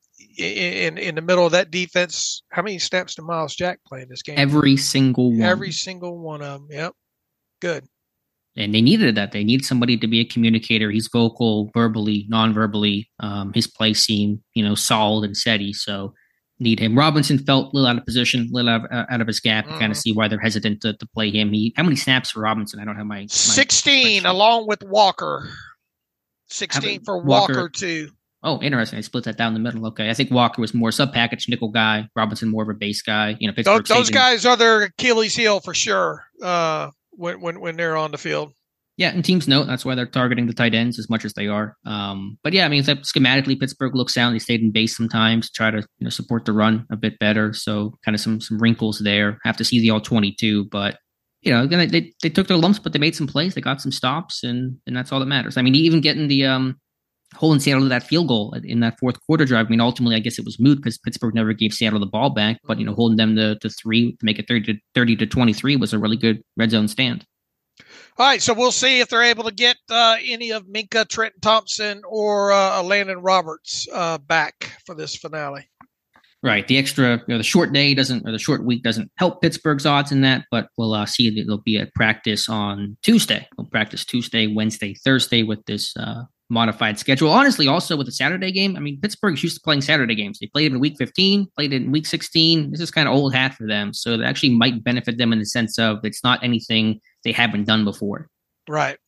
in in the middle of that defense. How many snaps did Miles Jack play in this game? Every single one. Every single one of them. Yep. Good. And they needed that. They need somebody to be a communicator. He's vocal, verbally, non-verbally. Um, his play seemed, you know, solid and steady. So need him. Robinson felt a little out of position, a little out of, uh, out of his gap. You Mhm. kind of see why they're hesitant to, to play him. He, how many snaps for Robinson? I don't have my, my sixteen spreadsheet. along with Walker. sixteen How- for Walker- Walker, too. Oh, interesting. I split that down the middle. Okay. I think Walker was more sub-package nickel guy. Robinson more of a base guy. You know, Those, Pittsburgh those saving- guys are their Achilles heel for sure uh, when, when, when they're on the field. Yeah, and teams know that's why they're targeting the tight ends as much as they are. Um, but yeah, I mean, it's like schematically, Pittsburgh looks sound. They stayed in base sometimes, try to you know support the run a bit better. So kind of some some wrinkles there. Have to see the all twenty-two, but you know, they, they they took their lumps, but they made some plays. They got some stops, and and that's all that matters. I mean, even getting the um holding Seattle to that field goal in that fourth quarter drive. I mean, ultimately, I guess it was moot because Pittsburgh never gave Seattle the ball back. But you know, holding them to to three to make it thirty to thirty to twenty-three was a really good red zone stand. All right, so we'll see if they're able to get uh, any of Minkah, Trenton Thompson, or uh, Landon Roberts uh, back for this finale. Right. The extra, you know, the short day doesn't, or the short week doesn't help Pittsburgh's odds in that, but we'll uh, see that they'll be at practice on Tuesday. We'll practice Tuesday, Wednesday, Thursday with this uh, modified schedule. Honestly, also with the Saturday game, I mean, Pittsburgh's used to playing Saturday games. They played it in week fifteen, played it in week sixteen. This is kind of old hat for them. So it actually might benefit them in the sense of it's not anything they haven't done before. Right.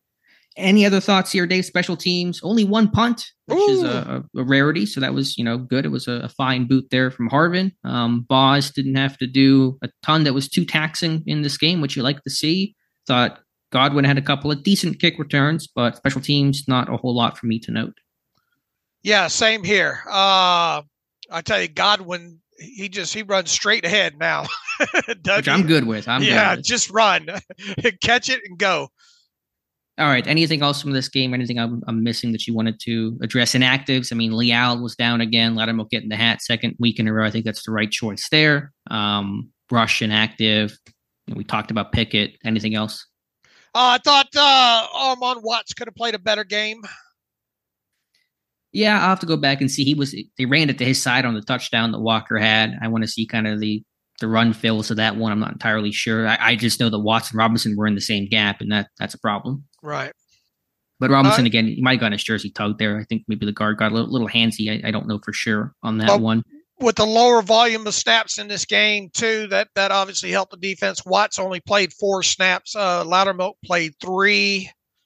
Any other thoughts here, Dave? Special teams, only one punt, which Ooh. is a, a rarity. So that was, you know, good. It was a, a fine boot there from Harvin. Um, Boz didn't have to do a ton that was too taxing in this game, which you like to see. Thought Godwin had a couple of decent kick returns, but special teams, not a whole lot for me to note. Yeah, same here. Uh, I tell you, Godwin he just he runs straight ahead now. Which I'm good with. I'm yeah, good with. just run, catch it, and go. All right. Anything else from this game? Anything I'm, I'm missing that you wanted to address? Inactives. I mean, Leal was down again. Lattimore getting the hat second week in a row. I think that's the right choice there. Um, Rush inactive. You know, we talked about Pickett. Anything else? Uh, I thought uh, Armon Watts could have played a better game. Yeah, I'll have to go back and see. He was they ran it to his side on the touchdown that Walker had. I want to see kind of the the run fills of that one. I'm not entirely sure. I, I just know that Watson and Robinson were in the same gap, and that that's a problem. Right. But Robinson, uh, again, he might have gotten his jersey tugged there. I think maybe the guard got a little, little handsy. I, I don't know for sure on that well, one. With the lower volume of snaps in this game, too, that, that obviously helped the defense. Watts only played four snaps. Uh, Loudermilk played three.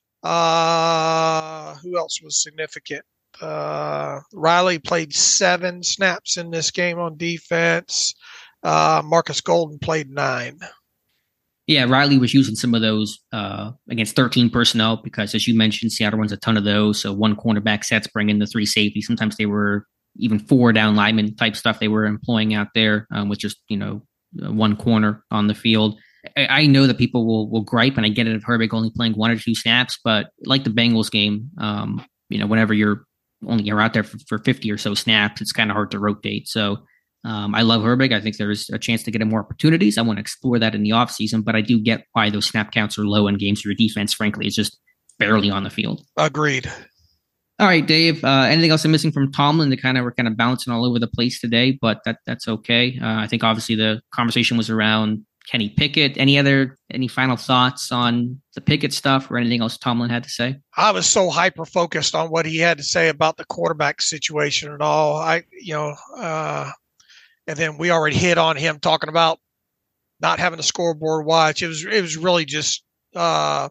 Uh, who else was significant? Uh, Riley played seven snaps in this game on defense. Uh, Marcus Golden played nine. Yeah, Riley was using some of those uh, against thirteen personnel because, as you mentioned, Seattle runs a ton of those. So one cornerback sets bring in the three safeties. Sometimes they were even four down lineman type stuff they were employing out there um, with just, you know, one corner on the field. I, I know that people will will gripe, and I get it if Herbig only playing one or two snaps, but like the Bengals game, um, you know, whenever you're only you're out there for, for fifty or so snaps, it's kind of hard to rotate. So Um, I love Herbig. I think there's a chance to get him more opportunities. I want to explore that in the offseason, but I do get why those snap counts are low in games where your defense, frankly, is just barely on the field. Agreed. All right, Dave. Uh, anything else I'm missing from Tomlin? They kind of were kind of bouncing all over the place today, but that that's okay. Uh, I think obviously the conversation was around Kenny Pickett. Any other any final thoughts on the Pickett stuff or anything else Tomlin had to say? I was so hyper focused on what he had to say about the quarterback situation and all. I, you know, uh, And then we already hit on him talking about not having a scoreboard watch. It was it was really just uh,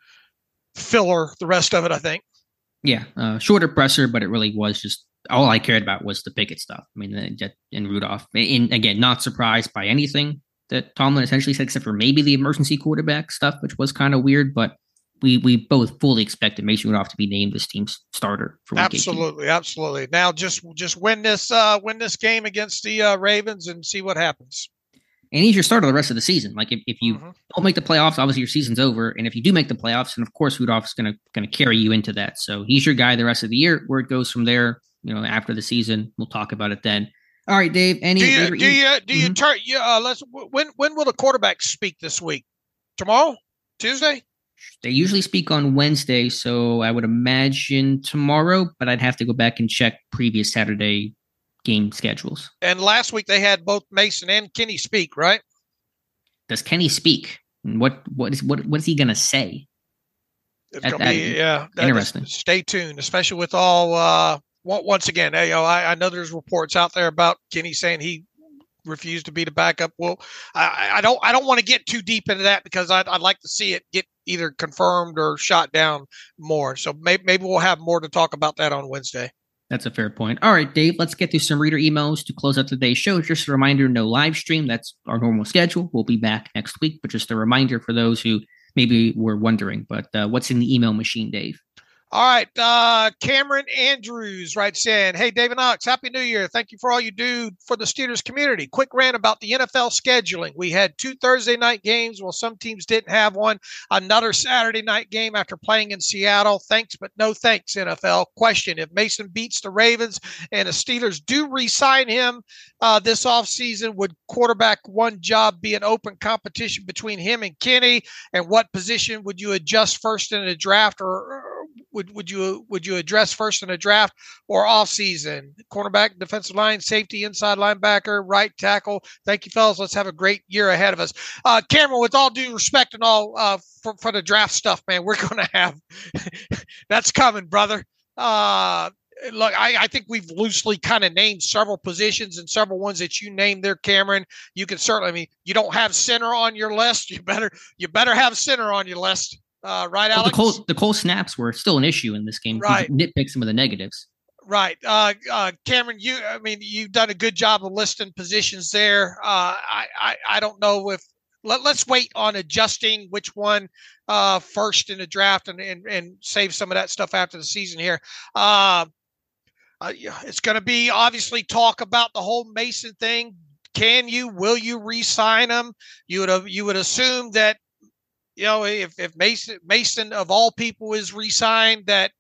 filler. The rest of it, I think. Yeah, uh, shorter presser, but it really was just all I cared about was the Pickett stuff. I mean, the, and Rudolph. And again, not surprised by anything that Tomlin essentially said, except for maybe the emergency quarterback stuff, which was kind of weird. But we we both fully expected Mason Rudolph to be named this team's starter for week absolutely, eighteen. Absolutely. Now just just win this uh, win this game against the uh, Ravens and see what happens. And he's your starter the rest of the season. Like if, if you mm-hmm. don't make the playoffs, obviously your season's over. And if you do make the playoffs, then of course Rudolph's gonna gonna carry you into that. So he's your guy the rest of the year. Where it goes from there, you know, after the season, we'll talk about it then. All right, Dave. Any do you do you do you mm-hmm. turn? Yeah, uh, let's. When when will the quarterback speak this week? Tomorrow, Tuesday. They usually speak on Wednesday, so I would imagine tomorrow, but I'd have to go back and check previous Saturday game schedules. And last week they had both Mason and Kenny speak, right? Does Kenny speak? What what is what what is he gonna say? It's That- gonna that- be yeah, that- interesting. Stay tuned, especially with all. Uh, once again, you know, I, I know there's reports out there about Kenny saying he refused to be the backup. Well, I, I don't I don't want to get too deep into that because I'd, I'd like to see it get either confirmed or shot down more. So maybe maybe we'll have more to talk about that on Wednesday. That's a fair point. All right, Dave, let's get through some reader emails to close out today's show. Just a reminder, no live stream. That's our normal schedule. We'll be back next week, but just a reminder for those who maybe were wondering. But uh, what's in the email machine, Dave? All right. Uh, Cameron Andrews writes in, hey, David Knox, Happy New Year. Thank you for all you do for the Steelers community. Quick rant about the N F L scheduling. We had two Thursday night games. Well, some teams didn't have one. Another Saturday night game after playing in Seattle. Thanks, but no thanks, N F L. Question, if Mason beats the Ravens and the Steelers do re-sign him uh, this offseason, would quarterback one job be an open competition between him and Kenny? And what position would you adjust first in the draft, or, or would would you would you address first in a draft or off season? Cornerback, defensive line, safety, inside linebacker, right tackle. Thank you, fellas. Let's have a great year ahead of us. Uh, Cameron, with all due respect and all uh, for, for the draft stuff, man, we're going to have that's coming, brother. Uh, look, I, I think we've loosely kind of named several positions and several ones that you named there, Cameron. You can certainly, I mean, you don't have center on your list. You better you better have center on your list. Uh, right, Well, Alex? the Cole, the Cole snaps were still an issue in this game. Right. You nitpick some of the negatives. Right. Uh, uh, Cameron, you, I mean, you've done a good job of listing positions there. Uh, I, I, I don't know if, let, let's wait on adjusting which one uh, first in the draft and, and, and save some of that stuff after the season here. Uh, uh, it's going to be obviously talk about the whole Mason thing. Can you, will you re-sign him? You would have, you would assume that, you know, if, if Mason, Mason of all people is re-signed, that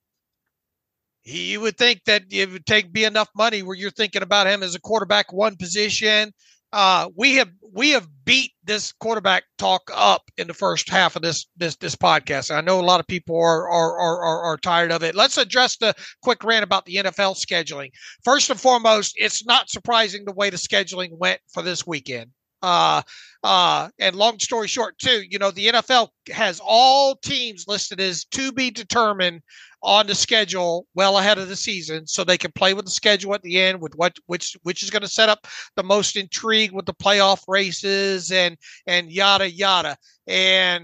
he, you would think that it would take be enough money where you're thinking about him as a quarterback one position. Uh, we have we have beat this quarterback talk up in the first half of this this this podcast. I know a lot of people are are are are, are tired of it. Let's address the quick rant about the N F L scheduling. First and foremost, it's not surprising the way the scheduling went for this weekend. Uh, uh, and long story short, too, you know, the N F L has all teams listed as to be determined on the schedule well ahead of the season, so they can play with the schedule at the end with what which which is going to set up the most intrigue with the playoff races and and yada yada. And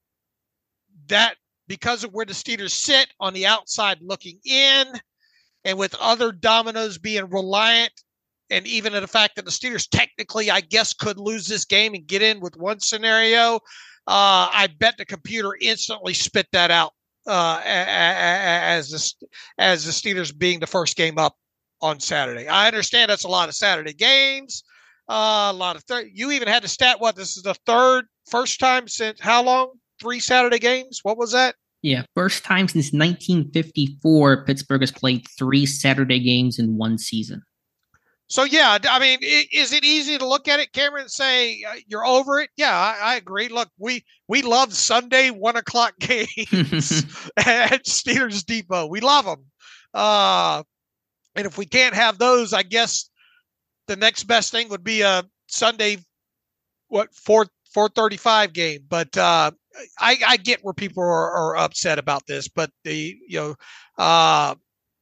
that, because of where the Steelers sit on the outside looking in, and with other dominoes being reliant, and even the fact that the Steelers technically, I guess, could lose this game and get in with one scenario, uh, I bet the computer instantly spit that out uh, as the, as the Steelers being the first game up on Saturday. I understand that's a lot of Saturday games, uh, a lot of thir- you even had to stat what this is the third first time since how long? Three Saturday games. What was that? Yeah, first time since nineteen fifty-four, Pittsburgh has played three Saturday games in one season. So, yeah, I mean, is it easy to look at it, Cameron, and say uh, you're over it? Yeah, I, I agree. Look, we we love Sunday one o'clock games at Steelers Depot. We love them. Uh, and if we can't have those, I guess the next best thing would be a Sunday, what, four four thirty-five game. But uh, I, I get where people are, are upset about this. But the you know. Uh,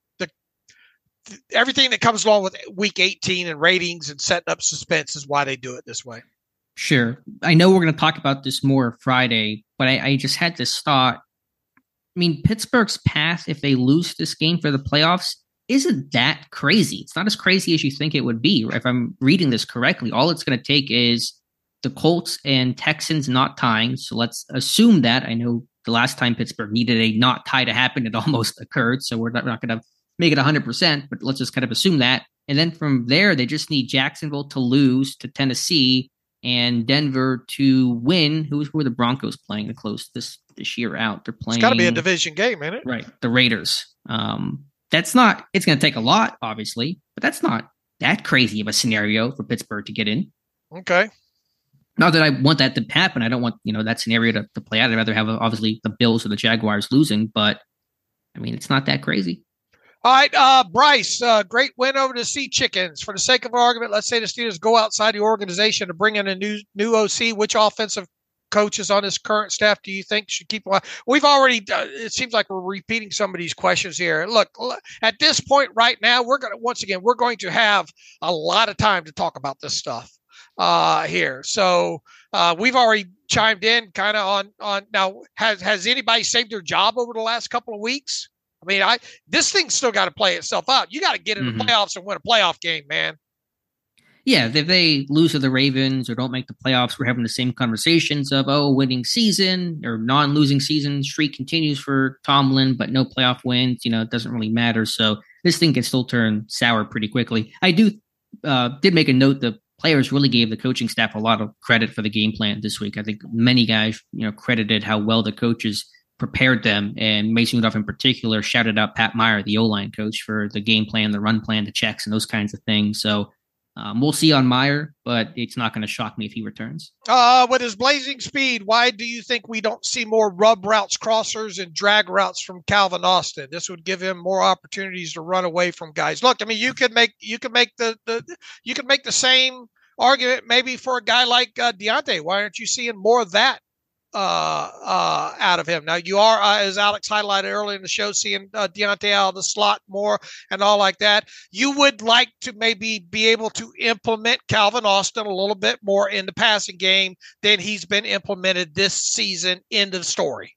Everything that comes along with week eighteen and ratings and setting up suspense is why they do it this way. Sure. I know we're going to talk about this more Friday, but I, I just had this thought. I mean, Pittsburgh's path, if they lose this game for the playoffs, isn't that crazy. It's not as crazy as you think it would be. If I'm reading this correctly, all it's going to take is the Colts and Texans not tying. So let's assume that. I know the last time Pittsburgh needed a not tie to happen, it almost occurred. So we're not, we're not going to make it one hundred percent, but let's just kind of assume that. And then from there, they just need Jacksonville to lose to Tennessee and Denver to win. Who, who are the Broncos playing to close this, this year out? They're playing. It's got to be a division game, ain't it? Right. The Raiders. Um, that's not, it's going to take a lot, obviously, but that's not that crazy of a scenario for Pittsburgh to get in. Okay. Not that I want that to happen. I don't want, you know, that scenario to, to play out. I'd rather have, obviously, the Bills or the Jaguars losing, but I mean, it's not that crazy. All right, uh, Bryce, uh, great win over the Sea Chickens. For the sake of argument, let's say the Steelers go outside the organization to bring in a new new O C. Which offensive coaches on this current staff do you think should keep? We've already. Uh, it seems like we're repeating some of these questions here. Look, at this point right now, we're going to once again we're going to have a lot of time to talk about this stuff uh, here. So uh, we've already chimed in kind of on on now. Has has anybody saved their job over the last couple of weeks? I mean, I this thing's still got to play itself out. You got to get in the mm-hmm. playoffs and win a playoff game, man. Yeah, if they lose to the Ravens or don't make the playoffs, we're having the same conversations of, oh, winning season or non-losing season streak continues for Tomlin, but no playoff wins. You know, it doesn't really matter. So this thing can still turn sour pretty quickly. I do uh, did make a note the players really gave the coaching staff a lot of credit for the game plan this week. I think many guys, you know, credited how well the coaches prepared them, and Mason Rudolph in particular shouted out Pat Meyer, the O-line coach, for the game plan, the run plan, the checks, and those kinds of things. So um, we'll see on Meyer, but it's not going to shock me if he returns. Uh, with his blazing speed, why do you think we don't see more rub routes, crossers, and drag routes from Calvin Austin? This would give him more opportunities to run away from guys. Look, I mean, you could make you could make the, the you could make the same argument maybe for a guy like uh, Deontay. Why aren't you seeing more of that uh uh out of him? Now you are uh, as Alex highlighted earlier in the show, seeing uh, Deontay out of the slot more and all like that. You would like to maybe be able to implement Calvin Austin a little bit more in the passing game than he's been implemented this season. End of story.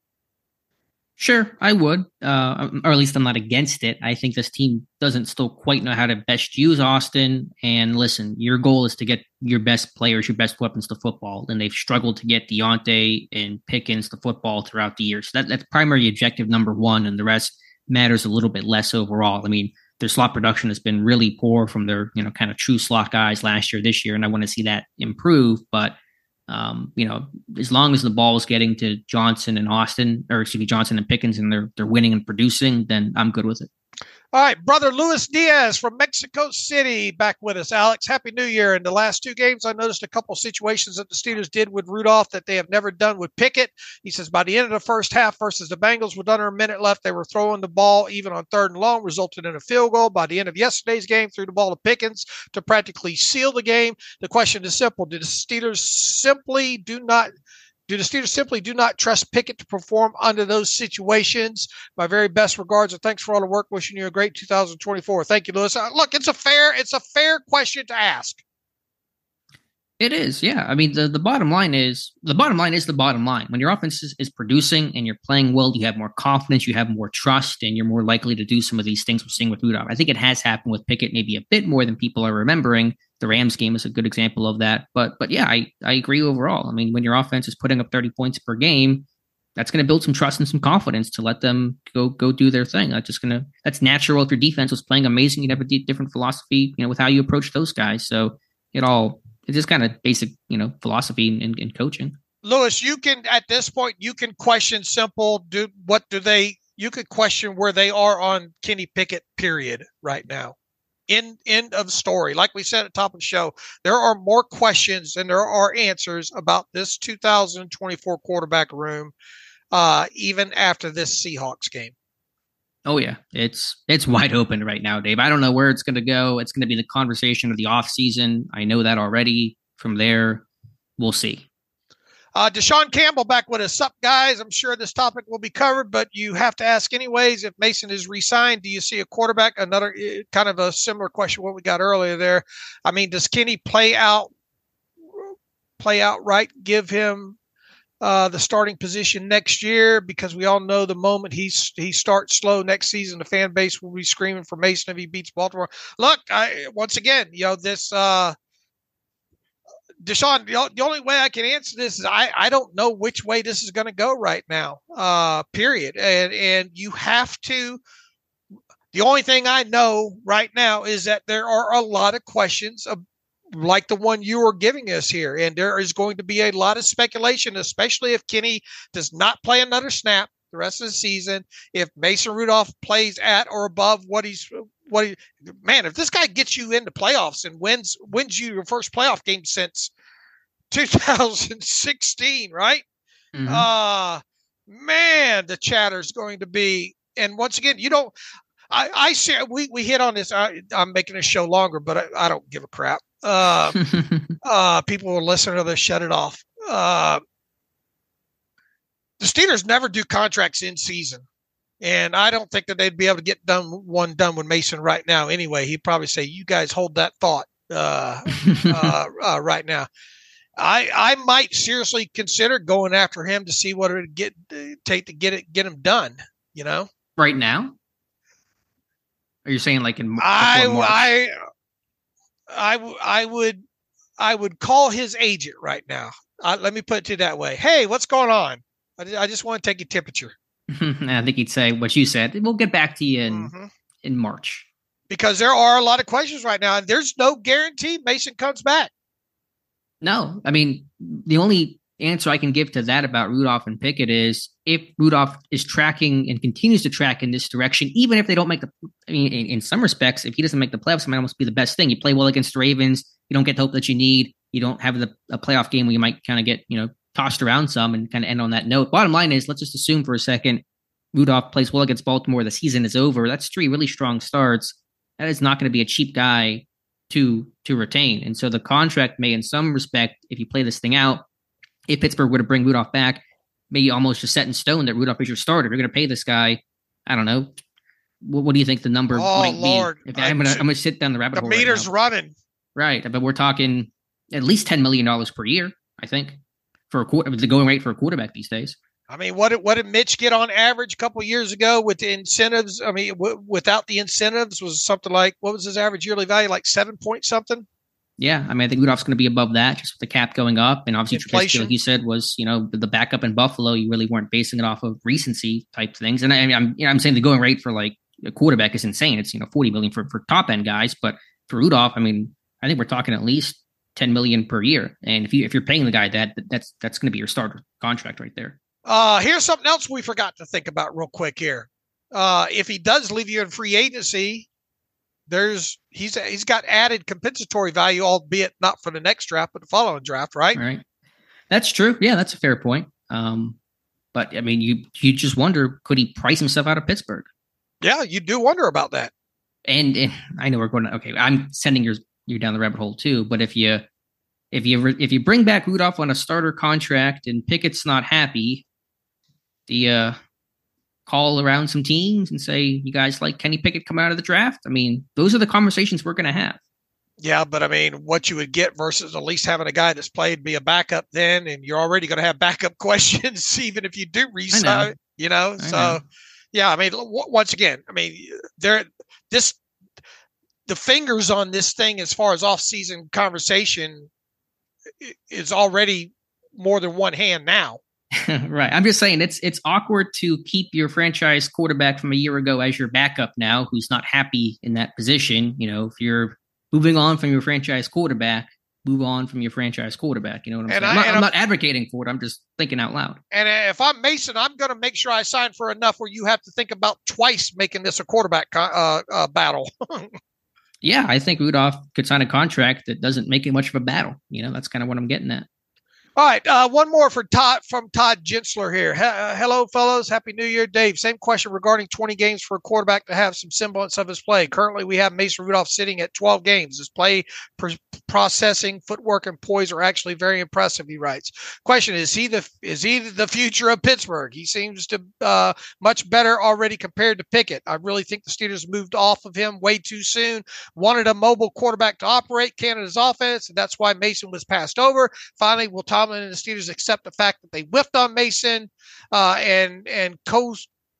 Sure, I would, uh, or at least I'm not against it. I think this team doesn't still quite know how to best use Austin. And listen, your goal is to get your best players, your best weapons to football, and they've struggled to get Deontay and Pickens to football throughout the year. So that, that's primary objective number one, and the rest matters a little bit less overall. I mean, their slot production has been really poor from their, you know, kind of true slot guys last year, this year, and I want to see that improve. But um, you know, as long as the ball is getting to Johnson and Austin, or excuse me, Johnson and Pickens, and they're they're winning and producing, then I'm good with it. All right, brother Luis Diaz from Mexico City back with us. Alex, Happy New Year. In the last two games, I noticed a couple situations that the Steelers did with Rudolph that they have never done with Pickett. He says by the end of the first half versus the Bengals, with under a minute left, they were throwing the ball even on third and long, resulted in a field goal. By the end of yesterday's game, threw the ball to Pickens to practically seal the game. The question is simple. Did the Steelers simply do not Do the Steelers simply do not trust Pickett to perform under those situations? My very best regards and thanks for all the work. Wishing you a great two thousand twenty-four. Thank you, Lewis. Uh, look, it's a fair, it's a fair question to ask. It is, yeah. I mean, the, the bottom line is the bottom line is the bottom line. When your offense is, is producing and you're playing well, you have more confidence, you have more trust, and you're more likely to do some of these things we're seeing with Rudolph. I think it has happened with Pickett maybe a bit more than people are remembering. The Rams game is a good example of that. But but yeah, I, I agree overall. I mean, when your offense is putting up thirty points per game, that's going to build some trust and some confidence to let them go go do their thing. That's just going to that's natural. If your defense was playing amazing, you'd have a d- different philosophy, you know, with how you approach those guys. So it all it's just kind of basic, you know, philosophy in, in coaching. Lewis, you can at this point you can question simple. Do what do they? You could question where they are on Kenny Pickett. Period. Right now. End, end of story. Like we said at the top of the show, there are more questions than there are answers about this two thousand twenty-four quarterback room, uh, even after this Seahawks game. Oh, yeah. It's it's wide open right now, Dave. I don't know where it's going to go. It's going to be the conversation of the offseason. I know that already. From there, we'll see. Uh, Deshaun Campbell back with us. Sup, guys? I'm sure this topic will be covered, but you have to ask anyways. If Mason is re-signed, do you see a quarterback? Another kind of a similar question what we got earlier there. I mean, does Kenny play out, play out right, give him uh, the starting position next year? Because we all know the moment he's, he starts slow next season, the fan base will be screaming for Mason if he beats Baltimore. Look, I, once again, you know, this uh, – Deshaun, the, the only way I can answer this is I, I don't know which way this is going to go right now, uh, period. And and you have to – the only thing I know right now is that there are a lot of questions of, like the one you were giving us here, and there is going to be a lot of speculation, especially if Kenny does not play another snap the rest of the season, if Mason Rudolph plays at or above what he's – What he, man, if this guy gets you into playoffs and wins wins you your first playoff game since two thousand sixteen, right? Mm-hmm. Uh man, the chatter's going to be. And once again, you don't. I I see we we hit on this. I, I'm making this show longer, but I, I don't give a crap. Uh, uh, people will listen or they'll shut it off. Uh, the Steelers never do contracts in season. And I don't think that they'd be able to get done one done with Mason right now. Anyway, he'd probably say, "You guys hold that thought uh, uh, uh, right now." I I might seriously consider going after him to see what it would get take to get it get him done. You know, right now. Are you saying like in I March? I I I would I would call his agent right now. Uh, let me put it to you that way. Hey, what's going on? I, I just want to take your temperature. I think he'd say what you said. We'll get back to you in mm-hmm. in March. Because there are a lot of questions right now, and there's no guarantee Mason comes back. No. I mean, the only answer I can give to that about Rudolph and Pickett is if Rudolph is tracking and continues to track in this direction, even if they don't make the – I mean, in, in some respects, if he doesn't make the playoffs, it might almost be the best thing. You play well against the Ravens. You don't get the hope that you need. You don't have the, a playoff game where you might kind of get, you know, tossed around some and kind of end on that note. Bottom line is, let's just assume for a second Rudolph plays well against Baltimore. The season is over. That's three really strong starts. That is not going to be a cheap guy to to retain. And so the contract may, in some respect, if you play this thing out, if Pittsburgh were to bring Rudolph back, maybe almost just set in stone that Rudolph is your starter. You're going to pay this guy, I don't know. What, what do you think the number oh, might Lord. be? If I'm going to I'm going to sit down the rabbit the hole. The meter's right running. Right. But we're talking at least ten million dollars per year, I think. For a quarter, the going rate for a quarterback these days. I mean, what did what did Mitch get on average a couple of years ago with the incentives? I mean, w- without the incentives, was something like what was his average yearly value? Like seven point something. Yeah, I mean, I think Rudolph's going to be above that, just with the cap going up, and obviously Trubisky, like you said, was you know the backup in Buffalo. You really weren't basing it off of recency type things, and I, I mean, I'm you know, I'm saying the going rate for like a quarterback is insane. It's, you know, forty million for, for top end guys, but for Rudolph, I mean, I think we're talking at least ten million per year. And if you, if you're paying the guy that, that's, that's going to be your starter contract right there. Uh, here's something else we forgot to think about real quick here. Uh, if he does leave you in free agency, there's, he's, he's got added compensatory value, albeit not for the next draft, but the following draft, right? Right. That's true. Yeah, that's a fair point. Um, but I mean, you, you just wonder, could he price himself out of Pittsburgh? Yeah, you do wonder about that. And, and I know we're going to, okay, I'm sending your, you down the rabbit hole too, but if you, if you, if you bring back Rudolph on a starter contract and Pickett's not happy, do you call around some teams and say, you guys like Kenny Pickett coming out of the draft? I mean, those are the conversations we're going to have. Yeah, but I mean, what you would get versus at least having a guy that's played be a backup then, and you're already going to have backup questions, even if you do resign, you know? I so, know. yeah, I mean, w- once again, I mean, there, this, the fingers on this thing as far as off-season conversation is already more than one hand now. Right. I'm just saying it's it's awkward to keep your franchise quarterback from a year ago as your backup now, who's not happy in that position. You know, if you're moving on from your franchise quarterback, move on from your franchise quarterback. You know what I'm And saying? I- I'm, not, and I'm I'm- not advocating for it. I'm just thinking out loud. And if I'm Mason, I'm going to make sure I sign for enough where you have to think about twice making this a quarterback co- uh, uh, battle. Yeah, I think Rudolph could sign a contract that doesn't make it much of a battle. You know, that's kind of what I'm getting at. All right, uh, one more for Todd from Todd Gensler here. He- uh, hello, fellows. Happy New Year, Dave. Same question regarding twenty games for a quarterback to have some semblance of his play. Currently, we have Mason Rudolph sitting at twelve games. His play, pr- processing, footwork, and poise are actually very impressive. He writes. Question: Is he the is he the future of Pittsburgh? He seems to uh, much better already compared to Pickett. I really think the Steelers moved off of him way too soon. Wanted a mobile quarterback to operate Canada's offense, and that's why Mason was passed over. Finally, will Tomlin and the Steelers accept the fact that they whiffed on Mason uh, and and co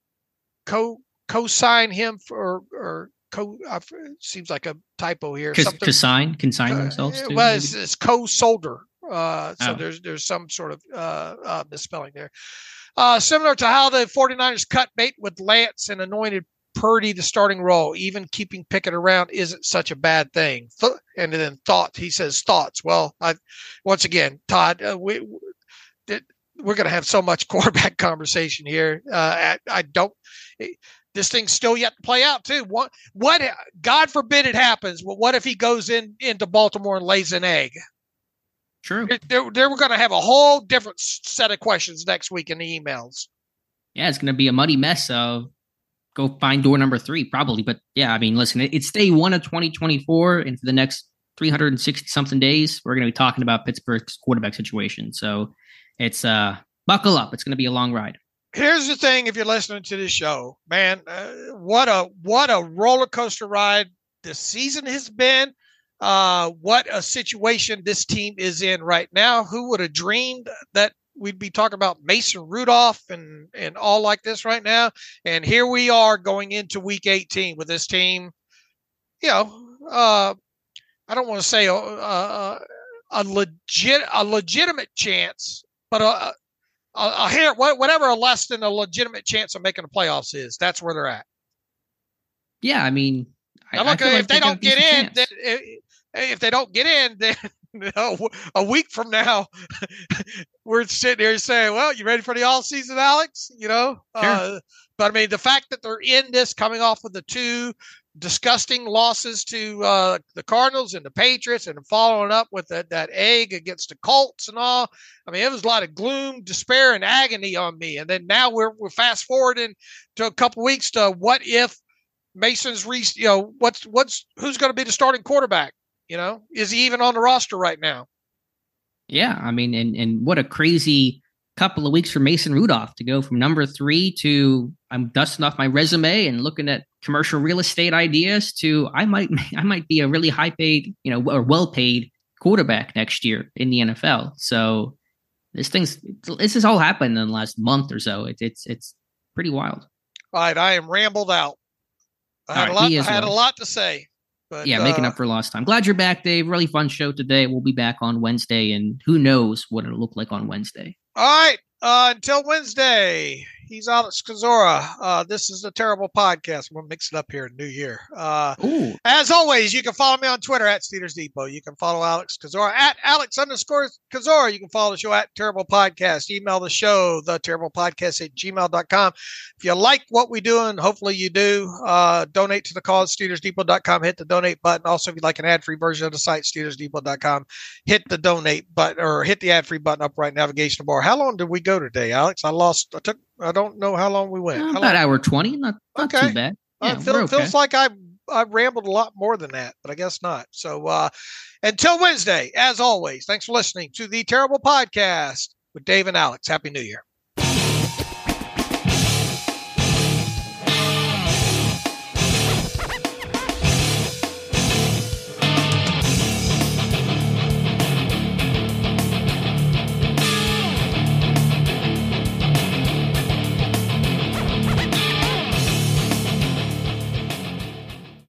co co-sign him for or co? Uh, seems like a typo here. Cons- Something consign, consign uh, themselves to. well, it's, it's co-solder. Uh, so Oh. there's there's some sort of uh, uh, misspelling there. Uh, similar to how the 49ers cut bait with Lance and anointed Purdy the starting role, even keeping Pickett around isn't such a bad thing. Th- and then thought, he says thoughts. Well, I, once again, Todd, uh, we, we, we're going to have so much quarterback conversation here. Uh, I, I don't, it, this thing's still yet to play out too. What, what, God forbid it happens. But what if he goes in into Baltimore and lays an egg? True. They're, they're, we're going to have a whole different set of questions next week in the emails. Yeah, it's going to be a muddy mess of go find door number three, probably. But yeah, I mean, listen, it, it's day one of twenty twenty-four, and for the next three hundred sixty something days, we're going to be talking about Pittsburgh's quarterback situation. So it's uh, buckle up. It's going to be a long ride. Here's the thing: if you're listening to this show, man, uh, what a what a roller coaster ride this season has been. Uh, what a situation this team is in right now. Who would have dreamed that we'd be talking about Mason Rudolph and, and all like this right now? And here we are going into week eighteen with this team. You know, uh, I don't want to say a, a, a legit, a legitimate chance, but a, a, a hair, whatever a less than a legitimate chance of making the playoffs is. That's where they're at. Yeah, I mean, Now I, look, I feel if like they got a don't get decent in, chance. then, if they don't get in, then a week from now, we're sitting here saying, well, you ready for the all season, Alex? You know, Sure. uh, but I mean, the fact that they're in this coming off of the two disgusting losses to uh, the Cardinals and the Patriots and following up with that, that egg against the Colts and all. I mean, it was a lot of gloom, despair, and agony on me. And then now we're, we're fast forwarding to a couple weeks to what if Mason's, re- you know, what's, what's, who's going to be the starting quarterback? You know, is he even on the roster right now? Yeah, I mean, and and what a crazy couple of weeks for Mason Rudolph to go from number three to I'm dusting off my resume and looking at commercial real estate ideas to I might I might be a really high paid, you know, or well paid quarterback next year in the N F L. So this thing's this has all happened in the last month or so. It's it's it's pretty wild. All right, I am rambled out. I had, All a right, lot, me I as had well. a lot to say. But, Yeah, making uh, up for lost time. Glad you're back, Dave. Really fun show today. We'll be back on Wednesday, and who knows what it'll look like on Wednesday. All right. Uh, until Wednesday, He's Alex Kozora. Uh, this is the Terrible Podcast. We'll mix it up here in New Year. Uh, as always, you can follow me on Twitter at Steelers Depot. You can follow Alex Kozora at Alex underscore Kozora. You can follow the show at Terrible Podcast. Email the show, the Terrible Podcast at gmail dot com. If you like what we do, and hopefully you do, uh, donate to the cause, Steelers Depot dot com. Hit the donate button. Also, if you'd like an ad-free version of the site, Steelers Depot dot com. Hit the donate button or hit the ad-free button up right navigation bar. How long did we go today, Alex? I lost. I took. I don't know how long we went. Uh, how about long? hour twenty. Not, not okay. too bad. Yeah, Yeah, uh, feel, we're okay. Feels like I I rambled a lot more than that, but I guess not. So uh, until Wednesday, as always, thanks for listening to the Terrible Podcast with Dave and Alex. Happy New Year.